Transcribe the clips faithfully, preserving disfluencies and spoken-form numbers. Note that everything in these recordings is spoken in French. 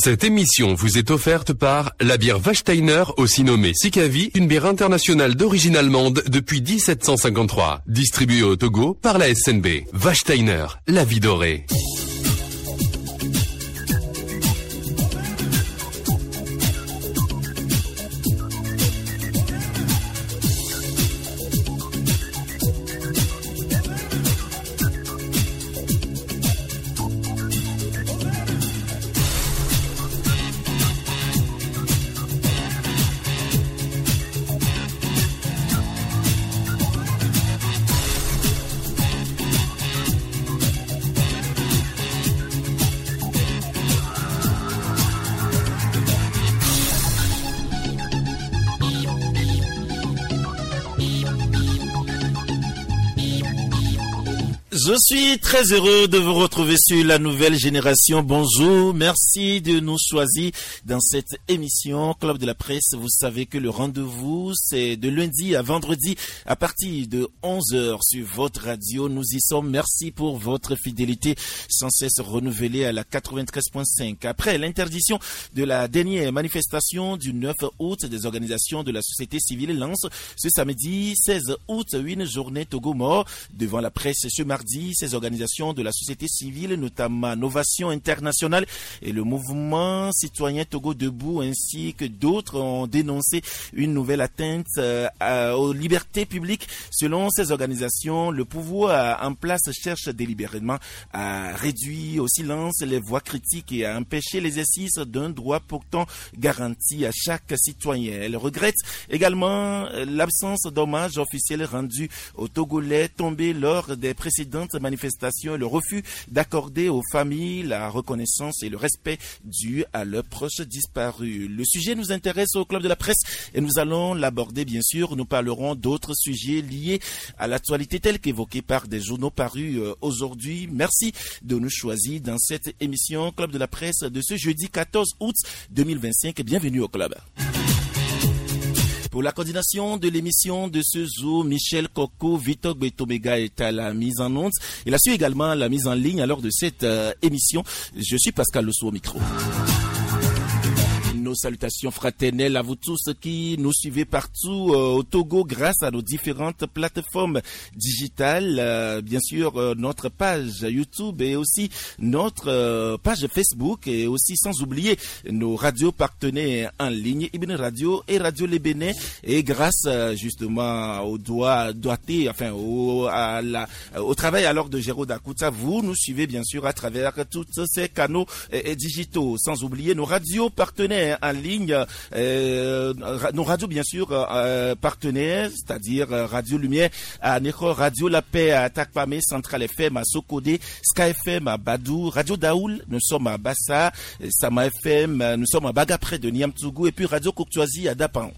Cette émission vous est offerte par la bière Wachsteiner, aussi nommée Sikavi, une bière internationale d'origine allemande depuis dix-sept cent cinquante-trois. Distribuée au Togo par la S N B. Wachsteiner, la vie dorée. Je suis très heureux de vous retrouver sur la nouvelle génération. Bonjour, merci de nous choisir dans cette émission Club de la Presse. Vous savez que le rendez-vous, c'est de lundi à vendredi à partir de onze heures sur votre radio. Nous y sommes. Merci pour votre fidélité sans cesse renouvelée à la quatre-vingt-treize virgule cinq. Après l'interdiction de la dernière manifestation du neuf août, des organisations de la société civile lancent ce samedi seize août une journée Togo mort devant la presse. Ce mardi, ces organisations de la société civile, notamment Novation Internationale et le mouvement citoyen Togo Debout, ainsi que d'autres, ont dénoncé une nouvelle atteinte euh, à, aux libertés publiques. Selon ces organisations, le pouvoir en place cherche délibérément à réduire au silence les voix critiques et à empêcher l'exercice d'un droit pourtant garanti à chaque citoyen. Elle regrette également l'absence d'hommage officiel rendu aux Togolais tombés lors des précédentes manifestations et le refus d'accorder aux familles la reconnaissance et le respect dû à leurs proches disparus. Le sujet nous intéresse au Club de la Presse et nous allons l'aborder bien sûr. Nous parlerons d'autres sujets liés à l'actualité telle qu'évoquée par des journaux parus euh, aujourd'hui. Merci de nous choisir dans cette émission Club de la Presse de ce jeudi quatorze août deux mille vingt-cinq. Bienvenue au Club. Pour la coordination de l'émission de ce jour, Michel Coco, Victor Betomega est à la mise en onde. Il assure également la mise en ligne à l'heure de cette euh, émission. Je suis Pascal Losso au micro. Nos salutations fraternelles à vous tous qui nous suivez partout euh, au Togo grâce à nos différentes plateformes digitales. Euh, bien sûr, euh, notre page YouTube et aussi notre euh, page Facebook et aussi sans oublier nos radios partenaires en ligne, Ibn Radio et Radio Le Bénin. Et grâce euh, justement au doigt doigté, enfin au, à la, au travail alors de Géraud Dakouta, vous nous suivez bien sûr à travers tous ces canaux euh, digitaux. Sans oublier nos radios partenaires en ligne, euh, nos radios bien sûr euh, partenaires, c'est-à-dire euh, Radio Lumière à Neko, Radio La Paix à Takpame, Central F M à Sokodé, Sky F M à Badou, Radio Daoul, nous sommes à Bassa, Sama F M, nous sommes à Baga près de Niamtougou et puis Radio Coctoisie à Dapan.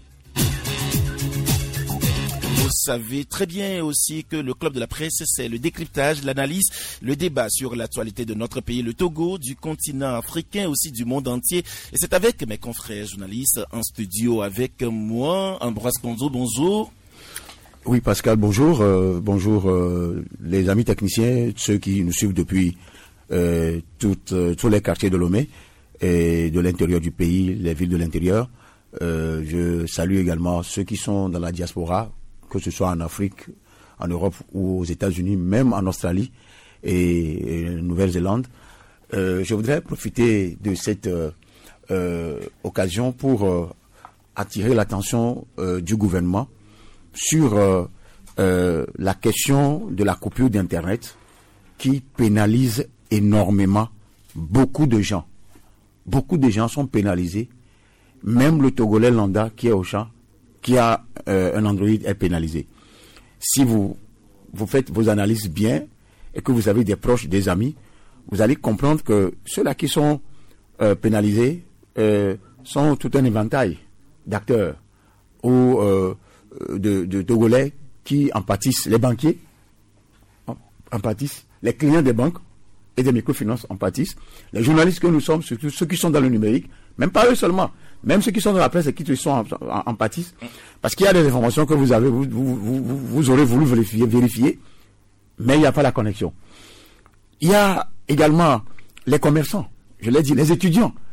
Vous savez très bien aussi que le Club de la Presse, c'est le décryptage, l'analyse, le débat sur l'actualité de notre pays, le Togo, du continent africain, aussi du monde entier. Et c'est avec mes confrères journalistes en studio, avec moi, Ambroise Konzo, bonjour. Oui, Pascal, bonjour. Euh, bonjour euh, les amis techniciens, ceux qui nous suivent depuis euh, toutes, euh, tous les quartiers de Lomé et de l'intérieur du pays, les villes de l'intérieur. Euh, je salue également ceux qui sont dans la diaspora, que ce soit en Afrique, en Europe ou aux États-Unis, même en Australie et, et Nouvelle-Zélande. Euh, je voudrais profiter de cette euh, euh, occasion pour euh, attirer l'attention euh, du gouvernement sur euh, euh, la question de la coupure d'Internet qui pénalise énormément beaucoup de gens. Beaucoup de gens sont pénalisés. Même le Togolais lambda qui est au champ, qui a euh, un Android est pénalisé. Si vous, vous faites vos analyses bien et que vous avez des proches, des amis, vous allez comprendre que ceux-là qui sont euh, pénalisés euh, sont tout un éventail d'acteurs ou euh, de, de Togolais qui en pâtissent. Les banquiers en, en pâtissent, les clients des banques et des microfinances en pâtissent, les journalistes que nous sommes, surtout ceux qui sont dans le numérique, même pas eux seulement, même ceux qui sont dans la presse et qui sont en, en, en pâtissent, parce qu'il y a des informations que vous avez, vous, vous, vous, vous aurez voulu vérifier, vérifier, mais il n'y a pas la connexion. Il y a également les commerçants, je l'ai dit, les étudiants,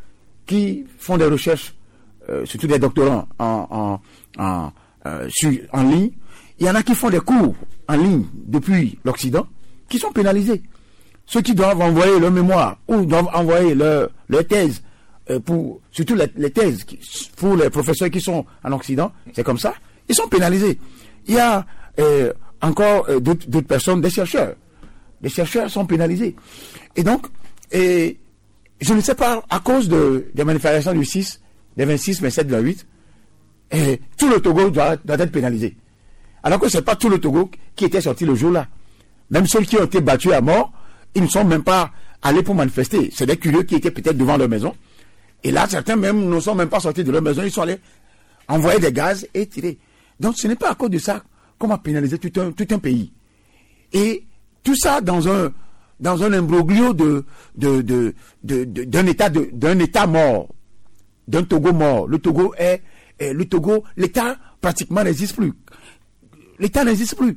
qui font des recherches, euh, surtout des doctorants en, en, en, euh, sur, en ligne. Il y en a qui font des cours en ligne depuis l'Occident, qui sont pénalisés. Ceux qui doivent envoyer leur mémoire ou doivent envoyer leur, leur thèse, euh, pour, surtout les, les thèses qui, pour les professeurs qui sont en Occident, c'est comme ça, ils sont pénalisés. Il y a euh, encore euh, d'autres, d'autres personnes, des chercheurs. Les chercheurs sont pénalisés. Et donc, et, je ne sais pas, à cause de, des manifestations du six, des vingt-six, vingt-sept, vingt-huit, et tout le Togo doit, doit être pénalisé. Alors que ce n'est pas tout le Togo qui était sorti le jour-là. Même ceux qui ont été battus à mort, ils ne sont même pas allés pour manifester. C'est des curieux qui étaient peut-être devant leur maison. Et là, certains même ne sont même pas sortis de leur maison. Ils sont allés envoyer des gaz et tirer. Donc, ce n'est pas à cause de ça qu'on va pénaliser tout un, tout un pays. Et tout ça dans un, dans un imbroglio de, de, de, de, de, d'un état de, d'un état mort. D'un Togo mort. Le Togo est, est le Togo, l'État pratiquement n'existe plus. L'État n'existe plus.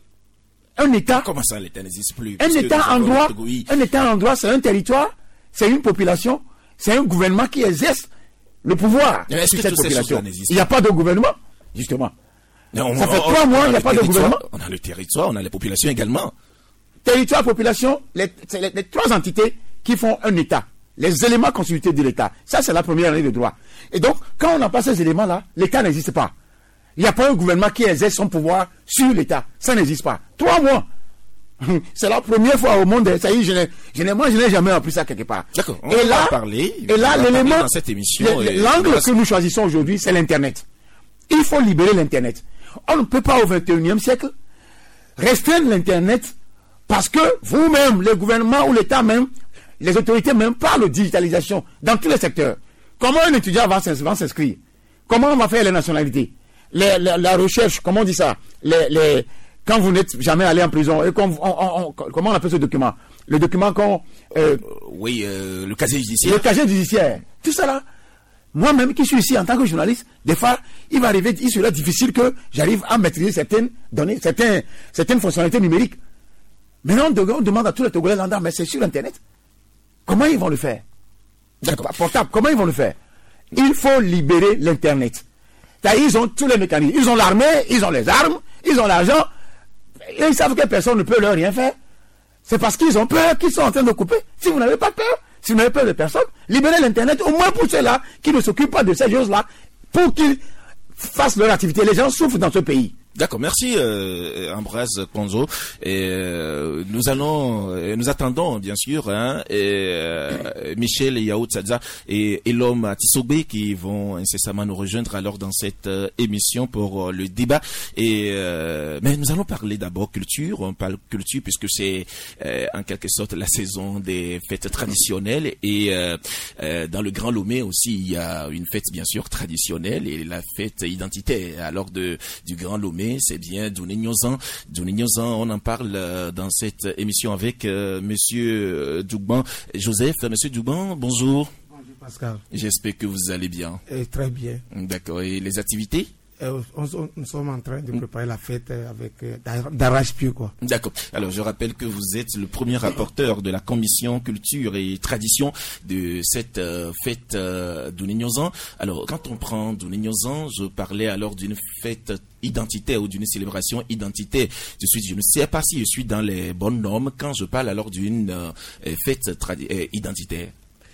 Un État. Comment ça, l'État n'existe plus? Un État en droit, un État en droit, c'est un territoire, c'est une population, c'est un gouvernement qui exerce le pouvoir sur cette population. Il n'y a pas de gouvernement, justement. Non, ça on, fait trois mois, il n'y a pas de gouvernement. On a le territoire, on a la population également. Territoire, population, les, c'est les, les trois entités qui font un État. Les éléments constitutifs de l'État. Ça, c'est la première année de droit. Et donc, quand on n'a pas ces éléments-là, l'État n'existe pas. Il n'y a pas un gouvernement qui exerce son pouvoir sur l'État. Ça n'existe pas. Trois mois. C'est la première fois au monde. Ça y est, je n'ai, je n'ai, moi, je n'ai jamais appris ça quelque part. D'accord. On et va là, parler. Et là, l'élément, dans cette émission. Le, l'angle que nous choisissons aujourd'hui, c'est l'Internet. Il faut libérer l'Internet. On ne peut pas au vingt et unième siècle restreindre l'Internet parce que vous-même, le gouvernement ou l'État même, les autorités même parlent de digitalisation dans tous les secteurs. Comment un étudiant va s'inscrire? Comment on va faire les nationalités? Les, les, la recherche, comment on dit ça? les, les, Quand vous n'êtes jamais allé en prison, et on, on, on, comment on appelle ce document? Le document qu'on... Euh, oui, euh, le casier judiciaire. Le casier judiciaire. Tout ça là. Moi-même qui suis ici en tant que journaliste, des fois, il va arriver, il sera difficile que j'arrive à maîtriser certaines données, certaines, certaines fonctionnalités numériques. Maintenant, on demande à tous les Togolais lambda, mais c'est sur Internet. Comment ils vont le faire? D'accord. Portable, comment ils vont le faire? Il faut libérer l'Internet. Ils ont tous les mécanismes. Ils ont l'armée, ils ont les armes, ils ont l'argent. Et ils savent que personne ne peut leur rien faire. C'est parce qu'ils ont peur qu'ils sont en train de couper. Si vous n'avez pas peur, si vous n'avez peur de personne, libérez l'Internet, au moins pour ceux-là qui ne s'occupent pas de ces choses-là, pour qu'ils fassent leur activité. Les gens souffrent dans ce pays. D'accord, merci euh, Ambroise Ponzo. Et euh, nous allons, euh, nous attendons bien sûr hein, et, euh, Michel Yao Tsadza et Elom Tissogbé qui vont incessamment nous rejoindre alors dans cette euh, émission pour euh, le débat. Et euh, mais nous allons parler d'abord culture. On parle culture puisque c'est euh, en quelque sorte la saison des fêtes traditionnelles et euh, euh, dans le Grand Lomé aussi il y a une fête bien sûr traditionnelle et la fête identitaire alors de du Grand Lomé. C'est bien Douné Niozan. Douné Niozan, on en parle euh, dans cette émission avec euh, Monsieur euh, Dougban Joseph. Monsieur Dougban, bonjour. Bonjour Pascal. J'espère que vous allez bien. Et très bien. D'accord. Et les activités? Euh, on, on, nous sommes en train de préparer la fête avec euh, d'arrache-pied quoi. D'accord. Alors je rappelle que vous êtes le premier rapporteur de la commission culture et tradition de cette euh, fête euh, Douné Niozan. Alors quand on prend Douné Niozan, je parlais alors d'une fête identitaire ou d'une célébration identitaire. Je suis, je ne sais pas si je suis dans les bonnes normes quand je parle alors d'une euh, fête tradi- euh, identitaire.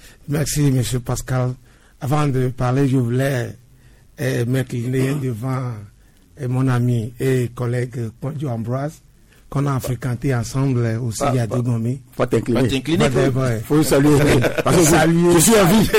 Merci Monsieur Pascal. Avant de parler, je voulais et m'incliner devant et mon ami et collègue Ponjo Ambroise qu'on a fréquenté ensemble aussi il y a deux Gomé. Faut t'incliner. Faut t'incliner. Faut le saluer. Parce que saluer. Je suis en vie.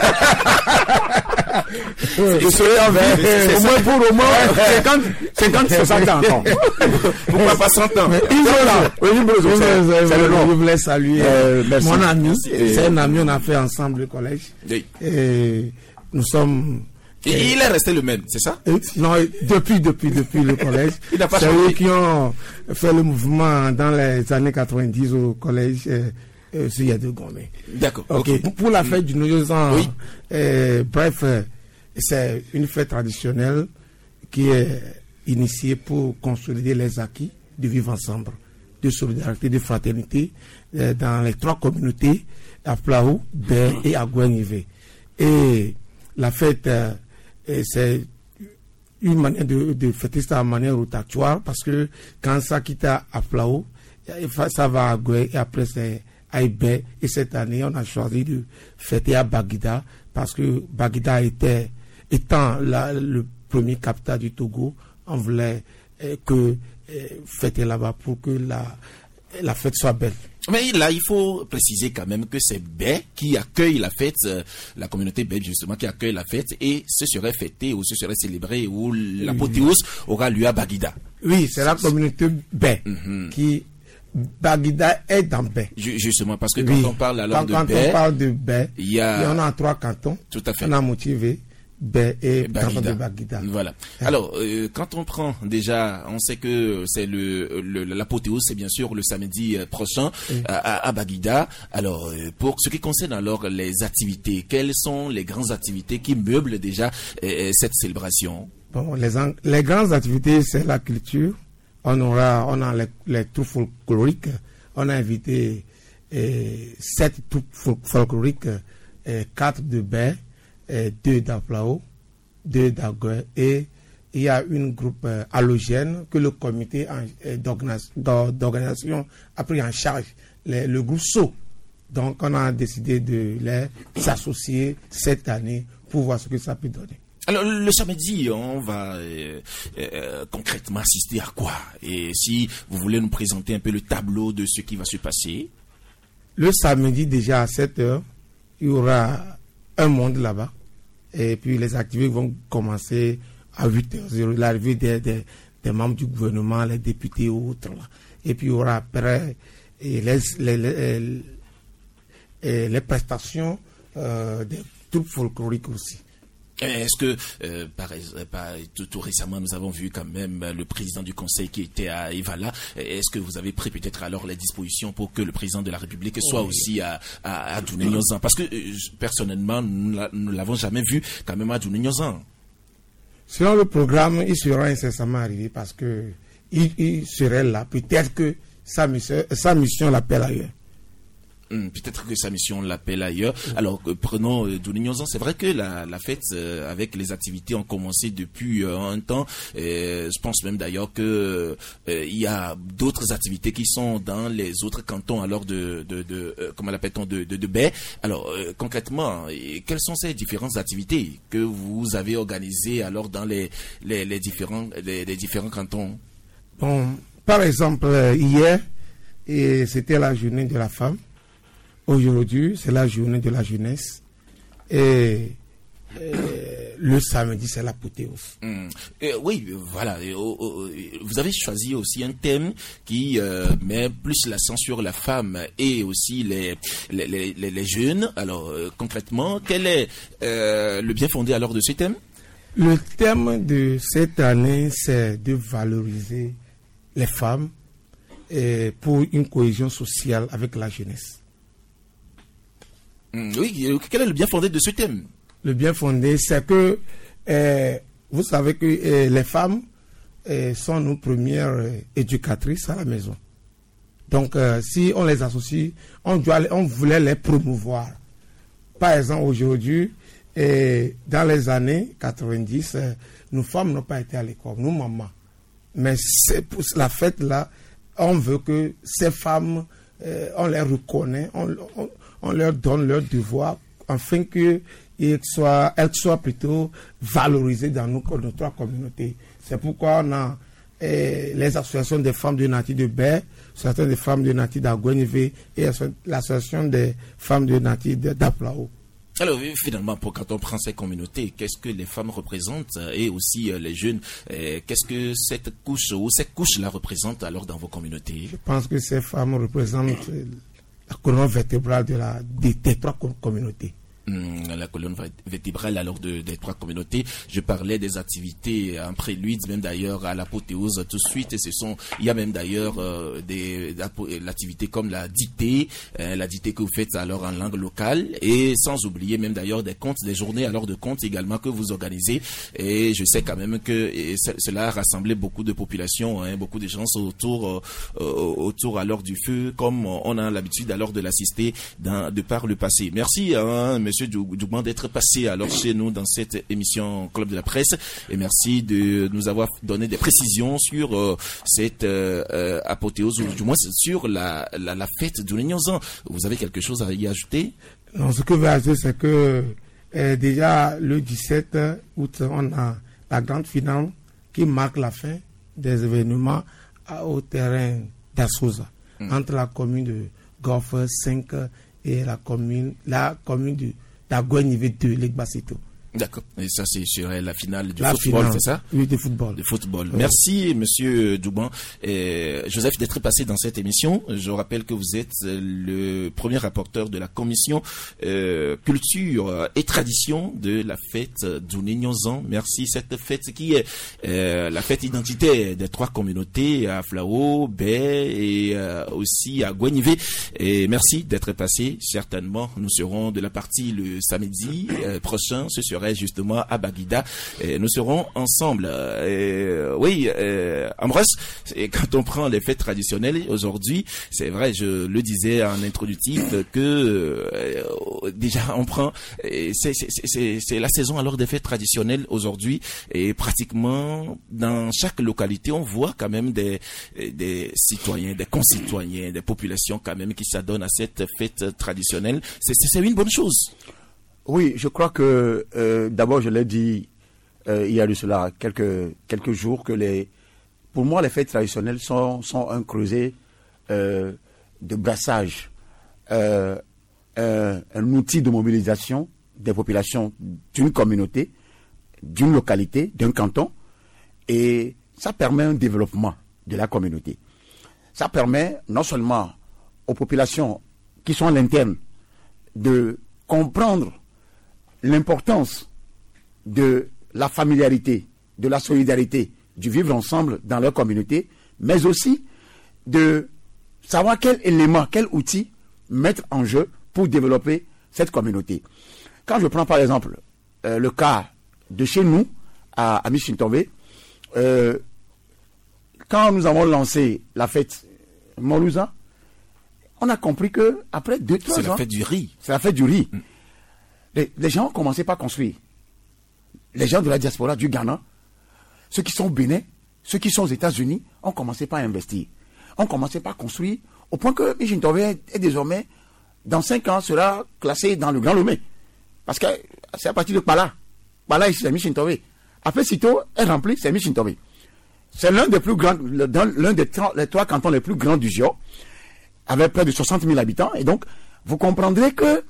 Je serai en vie. Au moins pour au moins cinquante, soixante ans encore. Pourquoi pas cent ans? Ils sont là. Je voulais saluer mon ami. C'est un ami, on a fait ensemble le collège. Et nous sommes... Et il est resté le même, c'est ça? Non, depuis, depuis, depuis le collège. Il n'a pas c'est changé. eux qui ont fait le mouvement dans les années quatre-vingt-dix au collège, euh, euh, il y a deux Gomé. D'accord. Ok. Okay. Pour, pour la fête du Nouveau An, oui. euh, bref, euh, c'est une fête traditionnelle qui est initiée pour consolider les acquis de vivre ensemble, de solidarité, de fraternité euh, dans les trois communautés, à Plao, Bain et à Gouanivé. Et la fête, euh, et c'est une manière de, de fêter ça de manière rotatoire, parce que quand ça quitte à Plao, ça va à Goué et après c'est à Ibé. Et cette année, on a choisi de fêter à Baguida, parce que Baguida était, étant la, le premier capital du Togo, on voulait euh, que euh, fêter là-bas pour que la, la fête soit belle. Mais là, il faut préciser quand même que c'est Bé qui accueille la fête, euh, la communauté Bé justement qui accueille la fête, et ce serait fêté ou ce serait célébré ou l'apothéose oui. aura lieu à Baguida. Oui, c'est la communauté Bé mm-hmm. qui Baguida est dans Bé. Justement, parce que quand oui. on parle alors quand, de Bé, quand on parle de Bé, il y a, il y en a trois cantons. Tout à fait. On a motivé Bé et Baguida. Baguida. Voilà. Ah. Alors, euh, quand on prend déjà, on sait que c'est le, le l'apothéose, c'est bien sûr le samedi prochain oui. à, à Baguida. Alors, euh, pour ce qui concerne alors les activités, quelles sont les grandes activités qui meublent déjà euh, cette célébration? Bon, les, les grandes activités, c'est la culture. On aura, on a les, les troupes folkloriques. On a invité euh, sept troupes folkloriques, euh, quatre de Bé, euh, deux d'Aplao, deux d'Agoué, et il y a une groupe euh, halogène que le comité euh, d'organisation a pris en charge, les, le groupe S O. Donc on a décidé de les associer cette année pour voir ce que ça peut donner. Alors, le samedi, on va euh, euh, concrètement assister à quoi? Et si vous voulez nous présenter un peu le tableau de ce qui va se passer? Le samedi, déjà à sept heures, il y aura un monde là-bas. Et puis, les activités vont commencer à huit heures. L'arrivée des, des, des membres du gouvernement, les députés ou autres. Là. Et puis, il y aura après et les, les, les, les, les prestations euh, des troupes folkloriques aussi. Est-ce que, euh, par, par, tout, tout récemment, nous avons vu quand même le président du Conseil qui était à Evala. Est-ce que vous avez pris peut-être alors les dispositions pour que le président de la République soit oui. aussi à, à, à Douné-Niozan? Parce que, euh, personnellement, nous ne l'avons jamais vu quand même à Douné-Niozan. Selon le programme, il sera incessamment arrivé parce que il, il serait là. Peut-être que sa mission, sa mission l'appelle ailleurs. Hum, peut-être que sa mission l'appelle ailleurs. Alors, euh, prenons euh, Douné-Niozan. C'est vrai que la, la fête euh, avec les activités ont commencé depuis euh, un temps. Euh, je pense même d'ailleurs que euh, il y a d'autres activités qui sont dans les autres cantons alors de, de, de euh, comment l'appelle-t-on de, de, de Bé. Alors, euh, concrètement, quelles sont ces différentes activités que vous avez organisées alors dans les les, les différents les, les différents cantons? Bon, par exemple, hier, et c'était la journée de la femme. Aujourd'hui, c'est la journée de la jeunesse. Et, et le samedi, c'est l'apothéose. Mmh. Euh, oui, voilà. Et, oh, oh, vous avez choisi aussi un thème qui euh, met plus l'accent sur la femme et aussi les, les, les, les jeunes. Alors, euh, concrètement, quel est euh, le bien fondé alors de ce thème? Le thème de cette année, c'est de valoriser les femmes et pour une cohésion sociale avec la jeunesse. Oui, quel est le bien fondé de ce thème? Le bien fondé, c'est que euh, vous savez que euh, les femmes euh, sont nos premières euh, éducatrices à la maison. Donc, euh, si on les associe, on doit, on voulait les promouvoir. Par exemple, aujourd'hui, euh, dans les années quatre-vingt-dix, euh, nos femmes n'ont pas été à l'école, nos mamans. Mais c'est pour la fête là, on veut que ces femmes, euh, on les reconnaît, on, on on leur donne leur devoir afin qu'elles soient, elles soient plutôt valorisées dans nos, nos trois communautés. C'est pourquoi on a eh, les associations des femmes de Nati de Bé, l'association des femmes de Nati d'Agoué et l'association des femmes de Nati d'Aplao. Alors finalement, pour quand on prend ces communautés, qu'est-ce que les femmes représentent et aussi euh, les jeunes, euh, qu'est-ce que cette couche ou cette couche-là représente alors dans vos communautés? Je pense que ces femmes représentent la colonne vertébrale de la, des, des trois communautés. Mmh, la colonne vertébrale alors de, des trois communautés. Je parlais des activités en prélude, même d'ailleurs à l'apothéose tout de suite. Et ce sont, il y a même d'ailleurs euh, des l'activité comme la dictée, euh, la dictée que vous faites alors en langue locale, et sans oublier même d'ailleurs des contes, des journées alors de contes également que vous organisez. Et je sais quand même que et cela a rassemblé beaucoup de populations, hein, beaucoup de gens autour euh, autour alors du feu, comme on a l'habitude alors de l'assister dans de par le passé. Merci, hein, monsieur Monsieur Dougman, d'être passé alors chez nous dans cette émission Club de la Presse, et merci de nous avoir donné des précisions sur euh, cette euh, euh, apothéose, ou du moins sur la, la, la fête du Légnozan. Vous avez quelque chose à y ajouter? Non, ce que je veux ajouter, c'est que euh, déjà le dix-sept août, on a la grande finale qui marque la fin des événements à, au terrain d'Assoza, mmh. entre la commune de Goff cinq et la commune, la commune de d'Agoué-Nivé deux, l'Egbasito. D'accord. Et ça, c'est sur la finale du la football, finale, c'est ça? Oui, du football. De football. Oui. Merci, monsieur Dougman. Et Joseph, d'être passé dans cette émission. Je rappelle que vous êtes le premier rapporteur de la commission euh, culture et tradition de la fête du Légnozan. Merci. Cette fête qui est euh, la fête identitaire des trois communautés, à Flao, Baie et euh, aussi à Goué-Nivé. Et merci d'être passé. Certainement, nous serons de la partie le samedi euh, prochain. Ce sera justement à Baguida, et nous serons ensemble. Et, oui, euh, Ambroise, et quand on prend les fêtes traditionnelles aujourd'hui, c'est vrai, je le disais en introductif, que euh, déjà on prend, c'est, c'est, c'est, c'est la saison alors des fêtes traditionnelles aujourd'hui, et pratiquement dans chaque localité, on voit quand même des, des citoyens, des concitoyens, des populations quand même qui s'adonnent à cette fête traditionnelle. C'est, c'est, c'est une bonne chose. Oui, je crois que euh, d'abord je l'ai dit euh, il y a de cela quelques quelques jours que les pour moi les fêtes traditionnelles sont sont un creuset euh, de brassage, euh, euh, un outil de mobilisation des populations d'une communauté, d'une localité, d'un canton, et ça permet un développement de la communauté. Ça permet non seulement aux populations qui sont à l'interne de comprendre l'importance de la familiarité, de la solidarité, du vivre ensemble dans leur communauté, mais aussi de savoir quel élément, quel outil mettre en jeu pour développer cette communauté. Quand je prends par exemple euh, le cas de chez nous, à, à Michintové, euh, quand nous avons lancé la fête Molouza, on a compris que après deux, trois ans... C'est la fête du riz. C'est la fête du riz. Mm. Les, les gens ont commencé par construire. Les gens de la diaspora du Ghana, ceux qui sont au Bénin, ceux qui sont aux États-Unis, ont commencé par investir. Ont commencé par construire, au point que Michintové est, est désormais, dans cinq ans, sera classé dans le Grand Lomé. Parce que c'est à partir de Pala. Pala, ici, c'est Michintové. Après, Sito est rempli, c'est Michintové. C'est l'un des plus grands, l'un des trois, les trois cantons les plus grands du G I O, avec près de soixante mille habitants. Et donc, vous comprendrez que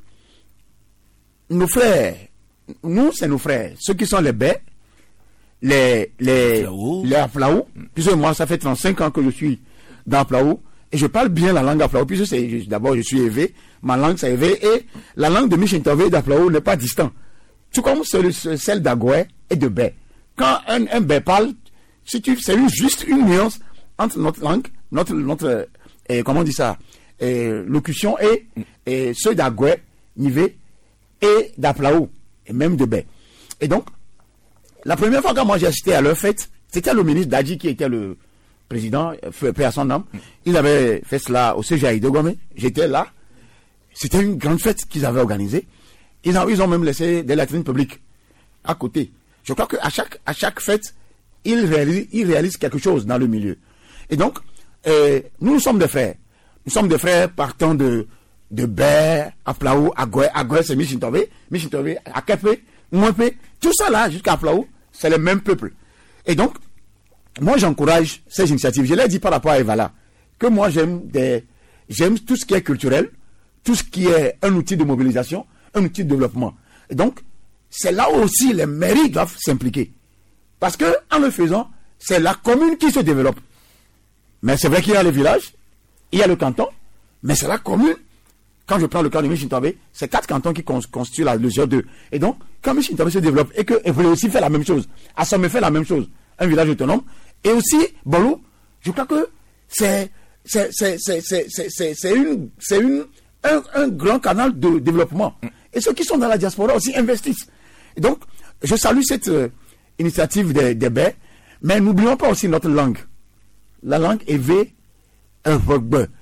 nos frères, nous, c'est nos frères. Ceux qui sont les Bais, les, les, les Aflaou, puisque moi, ça fait trente-cinq ans que je suis dans Aflaou, et je parle bien la langue Aflaou, puisque c'est, d'abord, je suis élevé, ma langue, c'est élevé, et la langue de Michintové et d'Aflaou n'est pas distante. Tout comme celle d'Agoué et de Bais. Quand un, un Bais parle, si tu, c'est juste une nuance entre notre langue, notre, notre, et, comment on dit ça, et, locution et, et ceux d'Agoué, Nivé, et d'Aflaou, et même de Baie. Et donc, la première fois que moi j'ai assisté à leur fête, c'était le ministre Dadji qui était le président, paix à son âme. Il avait fait cela au C G I de Gomé. J'étais là. C'était une grande fête qu'ils avaient organisée. Ils ont, ils ont même laissé des latrines publiques à côté. Je crois qu'à chaque, à chaque fête, ils réalisent, ils réalisent quelque chose dans le milieu. Et donc, euh, nous, nous sommes des frères. Nous sommes des frères partant de de Baie, Aflaou, Agoué, Agoué c'est Michintové, Michintové, Akepé, Mouepé, tout ça là, jusqu'à Aflaou, c'est le même peuple. Et donc, moi j'encourage ces initiatives. Je l'ai dit par rapport à Evala, que moi j'aime des, j'aime tout ce qui est culturel, tout ce qui est un outil de mobilisation, un outil de développement. Et donc, c'est là où aussi les mairies doivent s'impliquer. Parce que, en le faisant, c'est la commune qui se développe. Mais c'est vrai qu'il y a les villages, il y a le canton, mais c'est la commune. Quand je prends le cas de Michintové, c'est quatre cantons qui constituent la, le G I O deux. Et donc, quand Michintové se développe et que vous aussi fait la même chose, Assomé fait la même chose, un village autonome, et aussi Bolou, je crois que c'est c'est c'est c'est c'est c'est c'est une c'est une un, un grand canal de développement. Et ceux qui sont dans la diaspora aussi investissent. Et donc, je salue cette euh, initiative des, des Bais, mais n'oublions pas aussi notre langue. La langue est V, un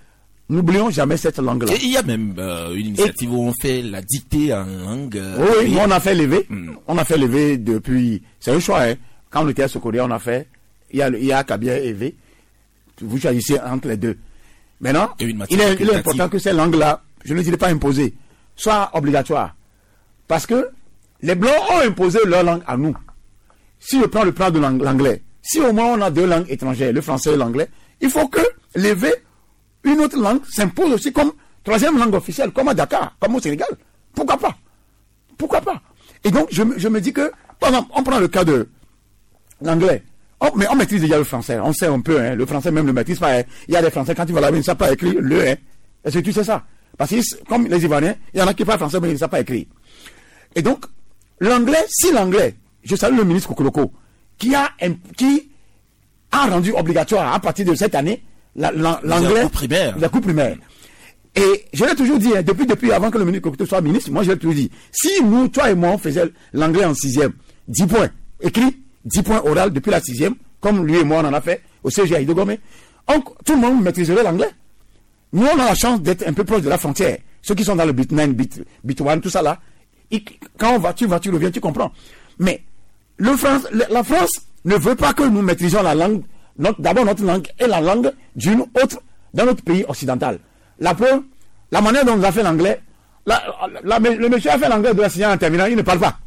n'oublions jamais cette langue-là. Et il y a même euh, une initiative Et... où on fait la dictée en langue. Euh, oui, nous on a fait lever. Mm. On a fait lever depuis. C'est un choix. Hein. Quand on était à Sokoria, on a fait. Il y a, il y a Kabia et V. Vous choisissez entre les deux. Maintenant, il est, il est important que ces langues-là, je ne dirais pas imposées, soient obligatoires. Parce que les Blancs ont imposé leur langue à nous. Si je prends le plan de l'anglais, si au moins on a deux langues étrangères, le français et l'anglais, il faut que l'élever une autre langue s'impose aussi comme troisième langue officielle, comme à Dakar, comme au Sénégal. Pourquoi pas? Pourquoi pas? Et donc, je, je me dis que, par exemple, on prend le cas de l'anglais. Oh, mais on maîtrise déjà le français, on sait un peu, hein, le français même ne maîtrise pas. Hein. Il y a des Français, quand ils vont là-bas, ils ne savent pas écrire le hein. Est-ce que tu sais ça? Parce que, comme les Ivoiriens, il y en a qui parlent français, mais ils ne savent pas écrire. Et donc, l'anglais, si l'anglais, je salue le ministre Kokoloko, qui a, qui a rendu obligatoire à partir de cette année, la, la, l'anglais, la coupe primaire. La coupe primaire. Et je l'ai toujours dit, hein, depuis, depuis avant que le ministre Kokoloko soit ministre, moi je l'ai toujours dit, si nous, toi et moi, on faisait l'anglais en sixième, dix points, écrit, dix points oral depuis la sixième, comme lui et moi on en a fait au C G à Idogomé, tout le monde maîtriserait l'anglais. Nous on a la chance d'être un peu proche de la frontière. Ceux qui sont dans le bit neuf, bit, bit un, tout ça là, et quand on va, tu vas, tu reviens, tu comprends. Mais le France, la France ne veut pas que nous maîtrisions la langue, notre, d'abord notre langue et la langue d'une autre dans notre pays occidental. La preuve, la manière dont on a fait l'anglais, la, la, la, le monsieur a fait l'anglais de la sixième en terminant, il ne parle pas.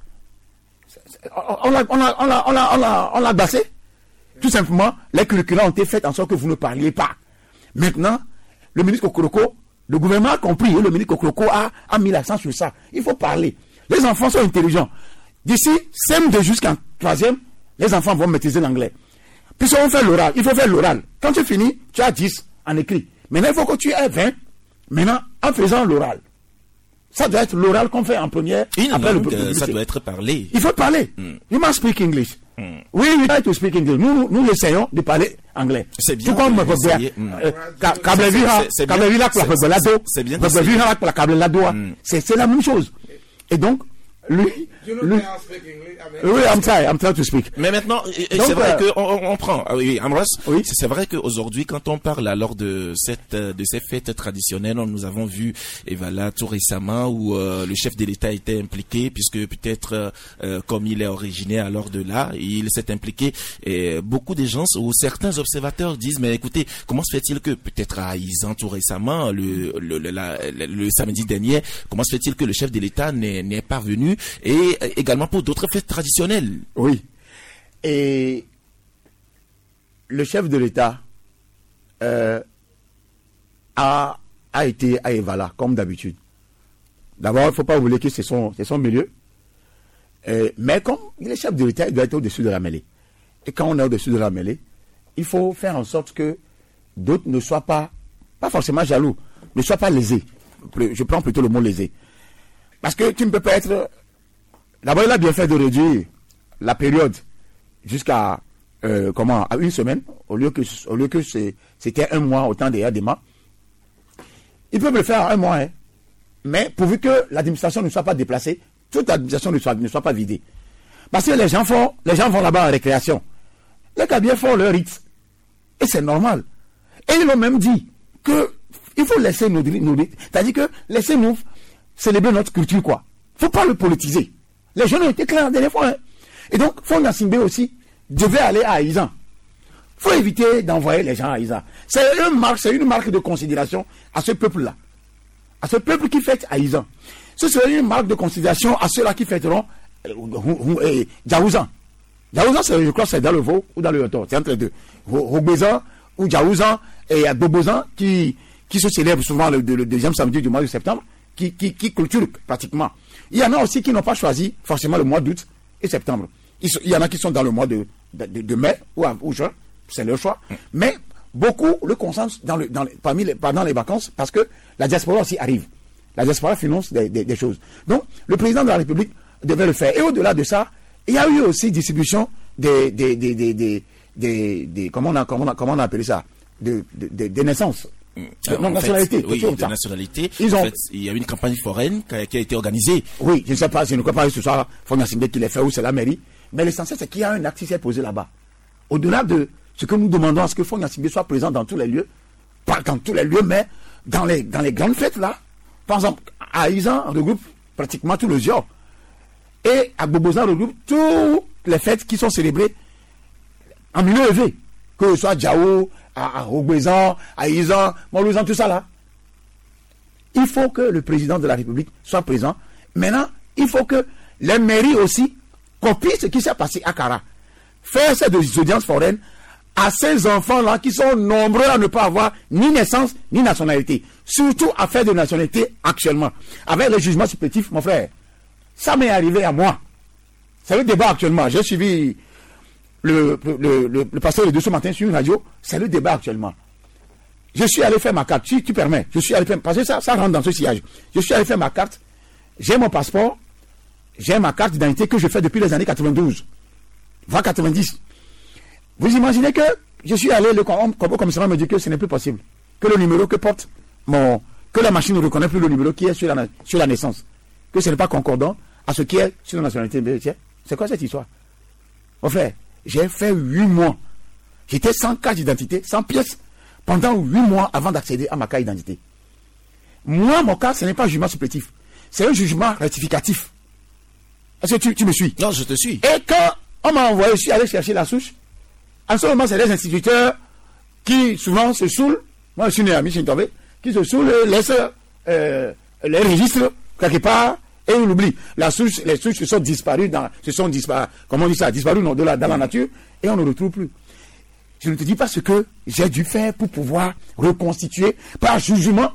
On l'a, on l'a, on l'a, on l'a, on l'a, on l'a glacé. Tout simplement, les curricula ont été faits en sorte que vous ne parliez pas. Maintenant, le ministre Kokoloko, le gouvernement a compris, et le ministre Kokoloko a, a mis l'accent sur ça. Il faut parler. Les enfants sont intelligents. D'ici, C M deux jusqu'en troisième, les enfants vont maîtriser l'anglais. Puis on fait l'oral, il faut faire l'oral. Quand tu finis, tu as dix en écrit. Maintenant, il faut que tu aies vingt. Maintenant, en faisant l'oral. Ça doit être l'oral qu'on fait en première. Une après langue, le ça doit être parlé. Il faut parler. Mm. You must speak English. Mm. Oui, we try to speak English. Nous, nous essayons de parler anglais. C'est bien. Tout comme me c'est c'est la même chose. Et donc, lui, lui oui, I'm trying, I'm trying to speak. Mais maintenant, donc, c'est vrai euh, que on, on prend. Ah oui, Ambroise. Oui. C'est vrai qu'aujourd'hui, quand on parle alors de cette de ces fêtes traditionnelles, nous avons vu, et voilà, tout récemment où euh, le chef de l'État était impliqué, puisque peut-être euh, comme il est originaire alors de là, il s'est impliqué. Et beaucoup de gens ou certains observateurs disent, mais écoutez, comment se fait-il que peut-être à Izan tout récemment, le le, le, la, le le samedi dernier, comment se fait-il que le chef de l'État n'est n'est pas venu, et également pour d'autres fêtes traditionnelles. Oui. Et le chef de l'État euh, a, a été à Evala, comme d'habitude. D'abord, il ne faut pas oublier que c'est son, c'est son milieu. Euh, mais comme il est chef de l'État, il doit être au-dessus de la mêlée. Et quand on est au-dessus de la mêlée, il faut faire en sorte que d'autres ne soient pas, pas forcément jaloux, ne soient pas lésés. Je prends plutôt le mot lésé. Parce que tu ne peux pas être... D'abord, il a bien fait de réduire la période jusqu'à euh, comment à une semaine, au lieu que au lieu que c'est, c'était un mois au temps des A D M A. Ils peuvent le faire en un mois, hein. Mais pourvu que l'administration ne soit pas déplacée, toute l'administration ne soit, ne soit pas vidée. Parce que les gens font, les gens vont là-bas en récréation. Les Kabyles font leur rite. Et c'est normal. Et ils l'ont même dit que il faut laisser nous, nous c'est-à-dire que laissez-nous célébrer notre culture, quoi. Faut pas le politiser. Les jeunes ont été clairs la dernière fois. Hein. Et donc, Fonga Simbe aussi devait aller à Aïzan. Il faut éviter d'envoyer les gens à Aïzan. C'est une marque, c'est une marque de considération à ce peuple-là. À ce peuple qui fête Aïzan. Ce serait une marque de considération à ceux-là qui fêteront euh, Djaouzan. Djaouzan, je crois que c'est dans le Vaud ou dans le Yoto. C'est entre les deux. Rogbezan ou Djaouzan et Bobozan qui, qui se célèbrent souvent le, le, le deuxième samedi du mois de septembre, qui, qui, qui clôturent pratiquement. Il y en a aussi qui n'ont pas choisi forcément le mois d'août et septembre. Il y en a qui sont dans le mois de, de, de mai ou, ou juin, c'est leur choix. Mais beaucoup le consentent dans le, dans les, parmi les, pendant les vacances parce que la diaspora aussi arrive. La diaspora finance des, des, des choses. Donc, le président de la République devait le faire. Et au-delà de ça, il y a eu aussi distribution des, des, des, des, des, des, des comment on a, comment on a, comment on a appelé ça, de, de, de, des naissances. De non, nationalité, oui, de nationalité. Ils ont... en fait, il y a une campagne foraine qui a, qui a été organisée. Oui, je ne sais pas, je ne crois pas que ce soit Fonga Simbe qui l'a fait ou c'est la mairie. Mais l'essentiel, c'est qu'il y a un acte qui s'est posé là-bas. Au-delà de ce que nous demandons à ce que Fonga Simbe soit présent dans tous les lieux, pas dans tous les lieux, mais dans les, dans les grandes fêtes là, par exemple, à Aïzan, on regroupe pratiquement tout le Zior. Et à Bobosan, on regroupe toutes les fêtes qui sont célébrées en milieu élevé. Que ce soit Djao, à, à Ogbezan, à Aïzan, Moulouzan, tout ça là. Il faut que le président de la République soit présent. Maintenant, il faut que les mairies aussi copient ce qui s'est passé à Kara. Faire ces audiences foraines à ces enfants-là qui sont nombreux à ne pas avoir ni naissance ni nationalité. Surtout à faire de nationalité actuellement. Avec le jugement supplétif, mon frère, ça m'est arrivé à moi. C'est le débat actuellement. J'ai suivi le, le, le, le, le pasteur de ce matin sur une radio. C'est le débat actuellement. Je suis allé faire ma carte, si tu permets. Je suis allé faire, parce que ça, ça rentre dans ce sillage. Je suis allé faire ma carte. J'ai mon passeport. J'ai ma carte d'identité que je fais depuis les années quatre-vingt-douze. voire quatre-vingt-dix. Vous imaginez que je suis allé, le commissariat me dit que ce n'est plus possible. Que le numéro que porte mon... Que la machine ne reconnaît plus le numéro qui est sur la, sur la naissance. Que ce n'est pas concordant à ce qui est sur la nationalité. C'est quoi cette histoire? Mon frère, j'ai fait huit mois. J'étais sans carte d'identité, sans pièce, pendant huit mois avant d'accéder à ma carte d'identité. Moi, mon cas, ce n'est pas un jugement supplétif. C'est un jugement rectificatif. Est-ce que tu, tu me suis? Non, je te suis. Et quand on m'a envoyé, je suis allé chercher la souche. En ce moment, c'est les instituteurs qui souvent se saoulent. Moi, je suis né à Michintobe, qui se saoulent, laissent euh, les registres quelque part et on l'oublie. La souche, les souches se sont disparues dans, se sont disparues, comment on dit ça, disparues dans, de la, dans la nature et on ne retrouve plus. Je ne te dis pas ce que j'ai dû faire pour pouvoir reconstituer par jugement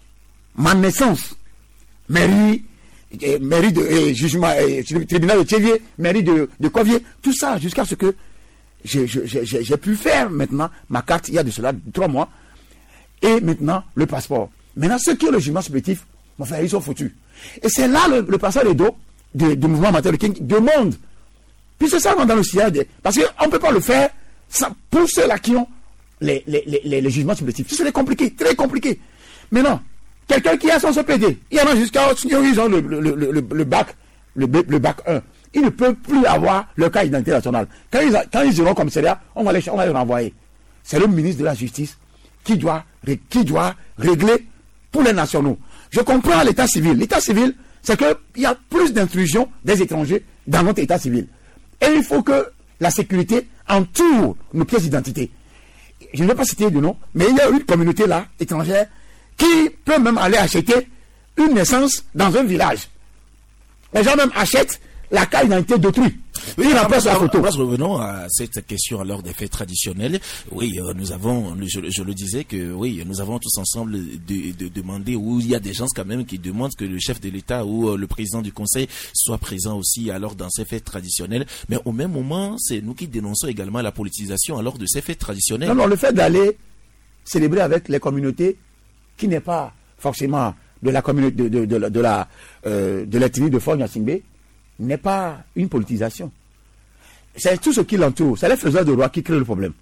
ma naissance. Mairie, eh, mairie de eh, jugement, eh, tribunal de Tchévier, mairie de, de Covier, tout ça jusqu'à ce que j'ai, j'ai, j'ai, j'ai pu faire maintenant ma carte il y a de cela trois mois et maintenant le passeport. Maintenant, ceux qui ont le jugement supplétif, mon frère, ils sont foutus. Et c'est là le, le passage de dos du mouvement amateur de King demande, puisque ça rentre dans le sillage, parce qu'on ne peut pas le faire ça, pour ceux-là qui ont les, les, les, les jugements supplétifs. C'est compliqué, très compliqué. Maintenant, quelqu'un qui a son C P D, il y en a jusqu'à ils ont le, le, le, le, le bac, le, le bac un. Ils ne peuvent plus avoir leur carte d'identité nationale. Quand ils, quand ils iront au commissariat, on va les, on va les renvoyer. C'est le ministre de la Justice qui doit, qui doit régler pour les nationaux. Je comprends l'état civil. L'état civil, c'est qu'il y a plus d'intrusion des étrangers dans notre état civil. Et il faut que la sécurité entoure nos pièces d'identité. Je ne vais pas citer de nom, mais il y a une communauté là, étrangère, qui peut même aller acheter une naissance dans un village. Les gens même achètent la carte d'identité d'autrui. Oui, il rappelle la photo. Revenons à cette question alors des fêtes traditionnelles. Oui, euh, nous avons, je, je le disais que oui, nous avons tous ensemble de, de demander, où il y a des gens quand même qui demandent que le chef de l'État ou euh, le président du Conseil soit présent aussi alors dans ces fêtes traditionnelles. Mais au même moment, c'est nous qui dénonçons également la politisation alors de ces fêtes traditionnelles. Non, non, le fait d'aller célébrer avec les communautés qui n'est pas forcément de la communauté de, de, de, de, de la euh, de l'ethnie de Fort Gnassingbé n'est pas une politisation. C'est tout ce qui l'entoure. C'est les faiseurs de roi qui créent le problème.